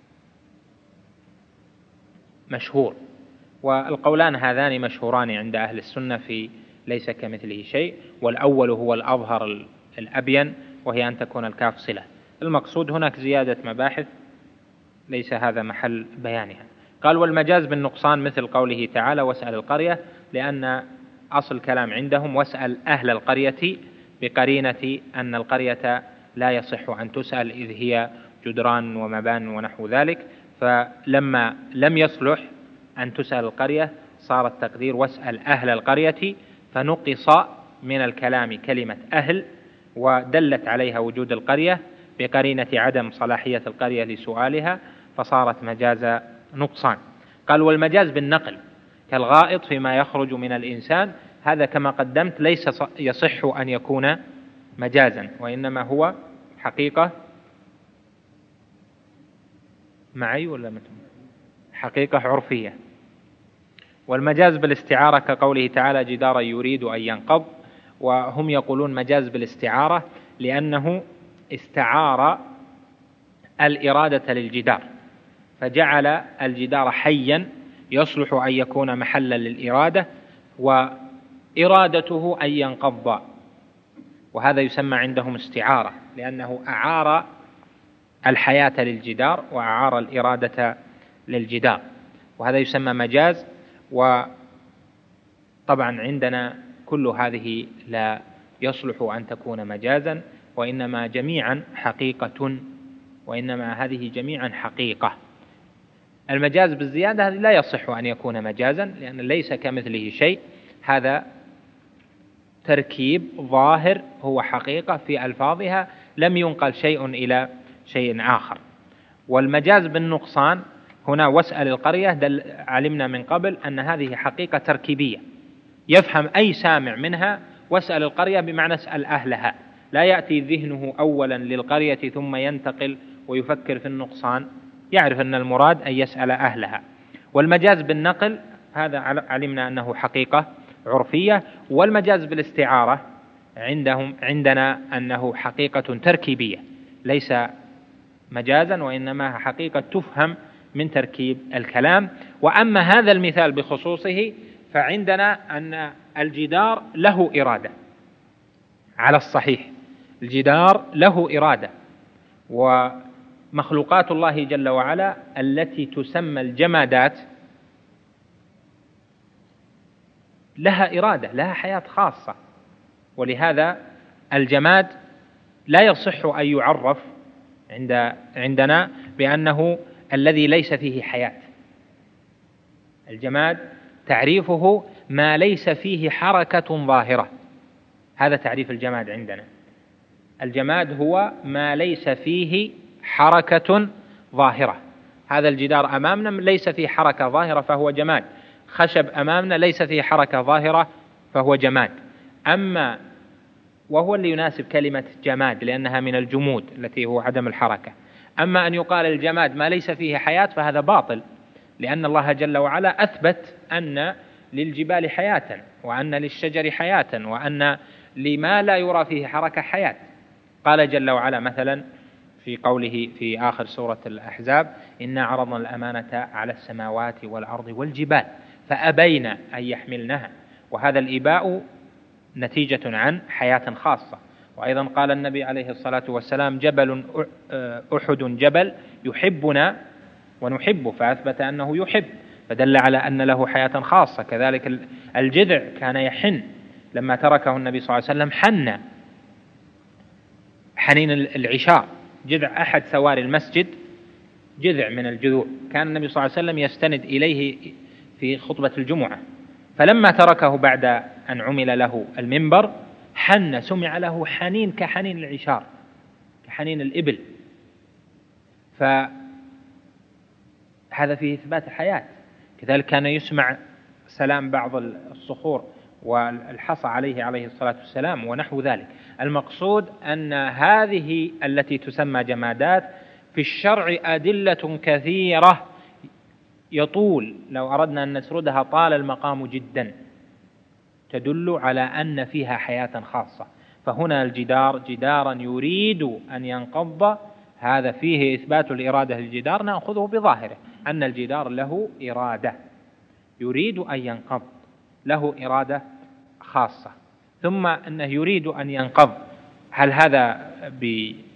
مشهور، والقولان هذان مشهوران عند أهل السنة في ليس كمثله شيء، والأول هو الأظهر الأبين، وهي أن تكون الكاف صلة. المقصود هناك زيادة مباحث ليس هذا محل بيانها. قال: والمجاز بالنقصان مثل قوله تعالى: واسأل القرية، لأن أصل الكلام عندهم واسأل أهل القرية، بقرينة أن القرية لا يصح أن تسأل إذ هي جدران ومبان ونحو ذلك، فلما لم يصلح أن تسأل القرية صار التقدير واسأل أهل القرية، فنقص من الكلام كلمة أهل ودلت عليها وجود القرية بقرينة عدم صلاحية القرية لسؤالها، فصارت مجاز نقصان. قال: والمجاز بالنقل كالغائط فيما يخرج من الإنسان، هذا كما قدمت ليس يصح أن يكون مجازا، وإنما هو حقيقة معي ولا متم؟ حقيقة عرفية. والمجاز بالاستعارة كقوله تعالى: جدارا يريد أن ينقض. وهم يقولون مجاز بالاستعارة لأنه استعار الإرادة للجدار، فجعل الجدار حيا يصلح أن يكون محلا للإرادة، وإرادته أن ينقض، وهذا يسمى عندهم استعارة، لأنه أعار الحياة للجدار وأعار الإرادة للجدار، وهذا يسمى مجاز. وطبعا عندنا كل هذه لا يصلح أن تكون مجازا، وإنما جميعا حقيقة، وإنما هذه جميعا حقيقة. المجاز بالزيادة هذه لا يصح أن يكون مجازا، لأن ليس كمثله شيء، هذا تركيب ظاهر هو حقيقة في ألفاظها لم ينقل شيء إلى شيء آخر. والمجاز بالنقصان هنا واسأل القرية علمنا من قبل أن هذه حقيقة تركيبية، يفهم أي سامع منها واسأل القرية بمعنى اسأل أهلها، لا يأتي ذهنه أولا للقرية ثم ينتقل ويفكر في النقصان، يعرف أن المراد أن يسأل أهلها. والمجاز بالنقل هذا علمنا أنه حقيقة عرفية. والمجاز بالاستعارة عندنا أنه حقيقة تركيبية ليس مجازا، وإنما حقيقة تفهم من تركيب الكلام. وأما هذا المثال بخصوصه فعندنا أن الجدار له إرادة على الصحيح، الجدار له إرادة، ومخلوقات الله جل وعلا التي تسمى الجمادات لها إرادة، لها حياة خاصة، ولهذا الجماد لا يصح أن يعرف عندنا بأنه الذي ليس فيه حياة. الجماد تعريفه ما ليس فيه حركة ظاهرة، هذا تعريف الجماد عندنا. الجماد هو ما ليس فيه حركة ظاهرة، هذا الجدار أمامنا ليس فيه حركة ظاهرة فهو جماد، خشب أمامنا ليس فيه حركة ظاهرة فهو جماد. أما وهو اللي يناسب كلمة جماد لأنها من الجمود التي هو عدم الحركة. أما أن يقال الجماد ما ليس فيه حياة فهذا باطل، لأن الله جل وعلا أثبت أن للجبال حياة، وأن للشجر حياة، وأن لما لا يرى فيه حركة حياة. قال جل وعلا مثلا في قوله في آخر سورة الأحزاب: إنا عرضنا الأمانة على السماوات والأرض والجبال فأبين أن يحملنها. وهذا الإباء نتيجة عن حياة خاصة. وأيضا قال النبي عليه الصلاة والسلام: جبل أحد جبل يحبنا ونحبه، فأثبت أنه يحب، فدل على أن له حياة خاصة. كذلك الجذع كان يحن لما تركه النبي صلى الله عليه وسلم، حن حنين العشاء. جذع أحد ثوار المسجد جذع من الجذوع كان النبي صلى الله عليه وسلم يستند إليه في خطبة الجمعة، فلما تركه بعد أن عمل له المنبر حن، سمع له حنين كحنين العشار، كحنين الإبل. فهذا فيه إثبات حياة. كذلك كان يسمع سلام بعض الصخور والحصى عليه الصلاة والسلام ونحو ذلك. المقصود أن هذه التي تسمى جمادات في الشرع أدلة كثيرة يطول، لو أردنا أن نسردها طال المقام جدا، تدل على أن فيها حياة خاصة. فهنا الجدار جدارا يريد أن ينقض، هذا فيه إثبات الإرادة للجدار، نأخذه بظاهره أن الجدار له إرادة، يريد أن ينقض، له إرادة خاصة. ثم أنه يريد أن ينقض، هل هذا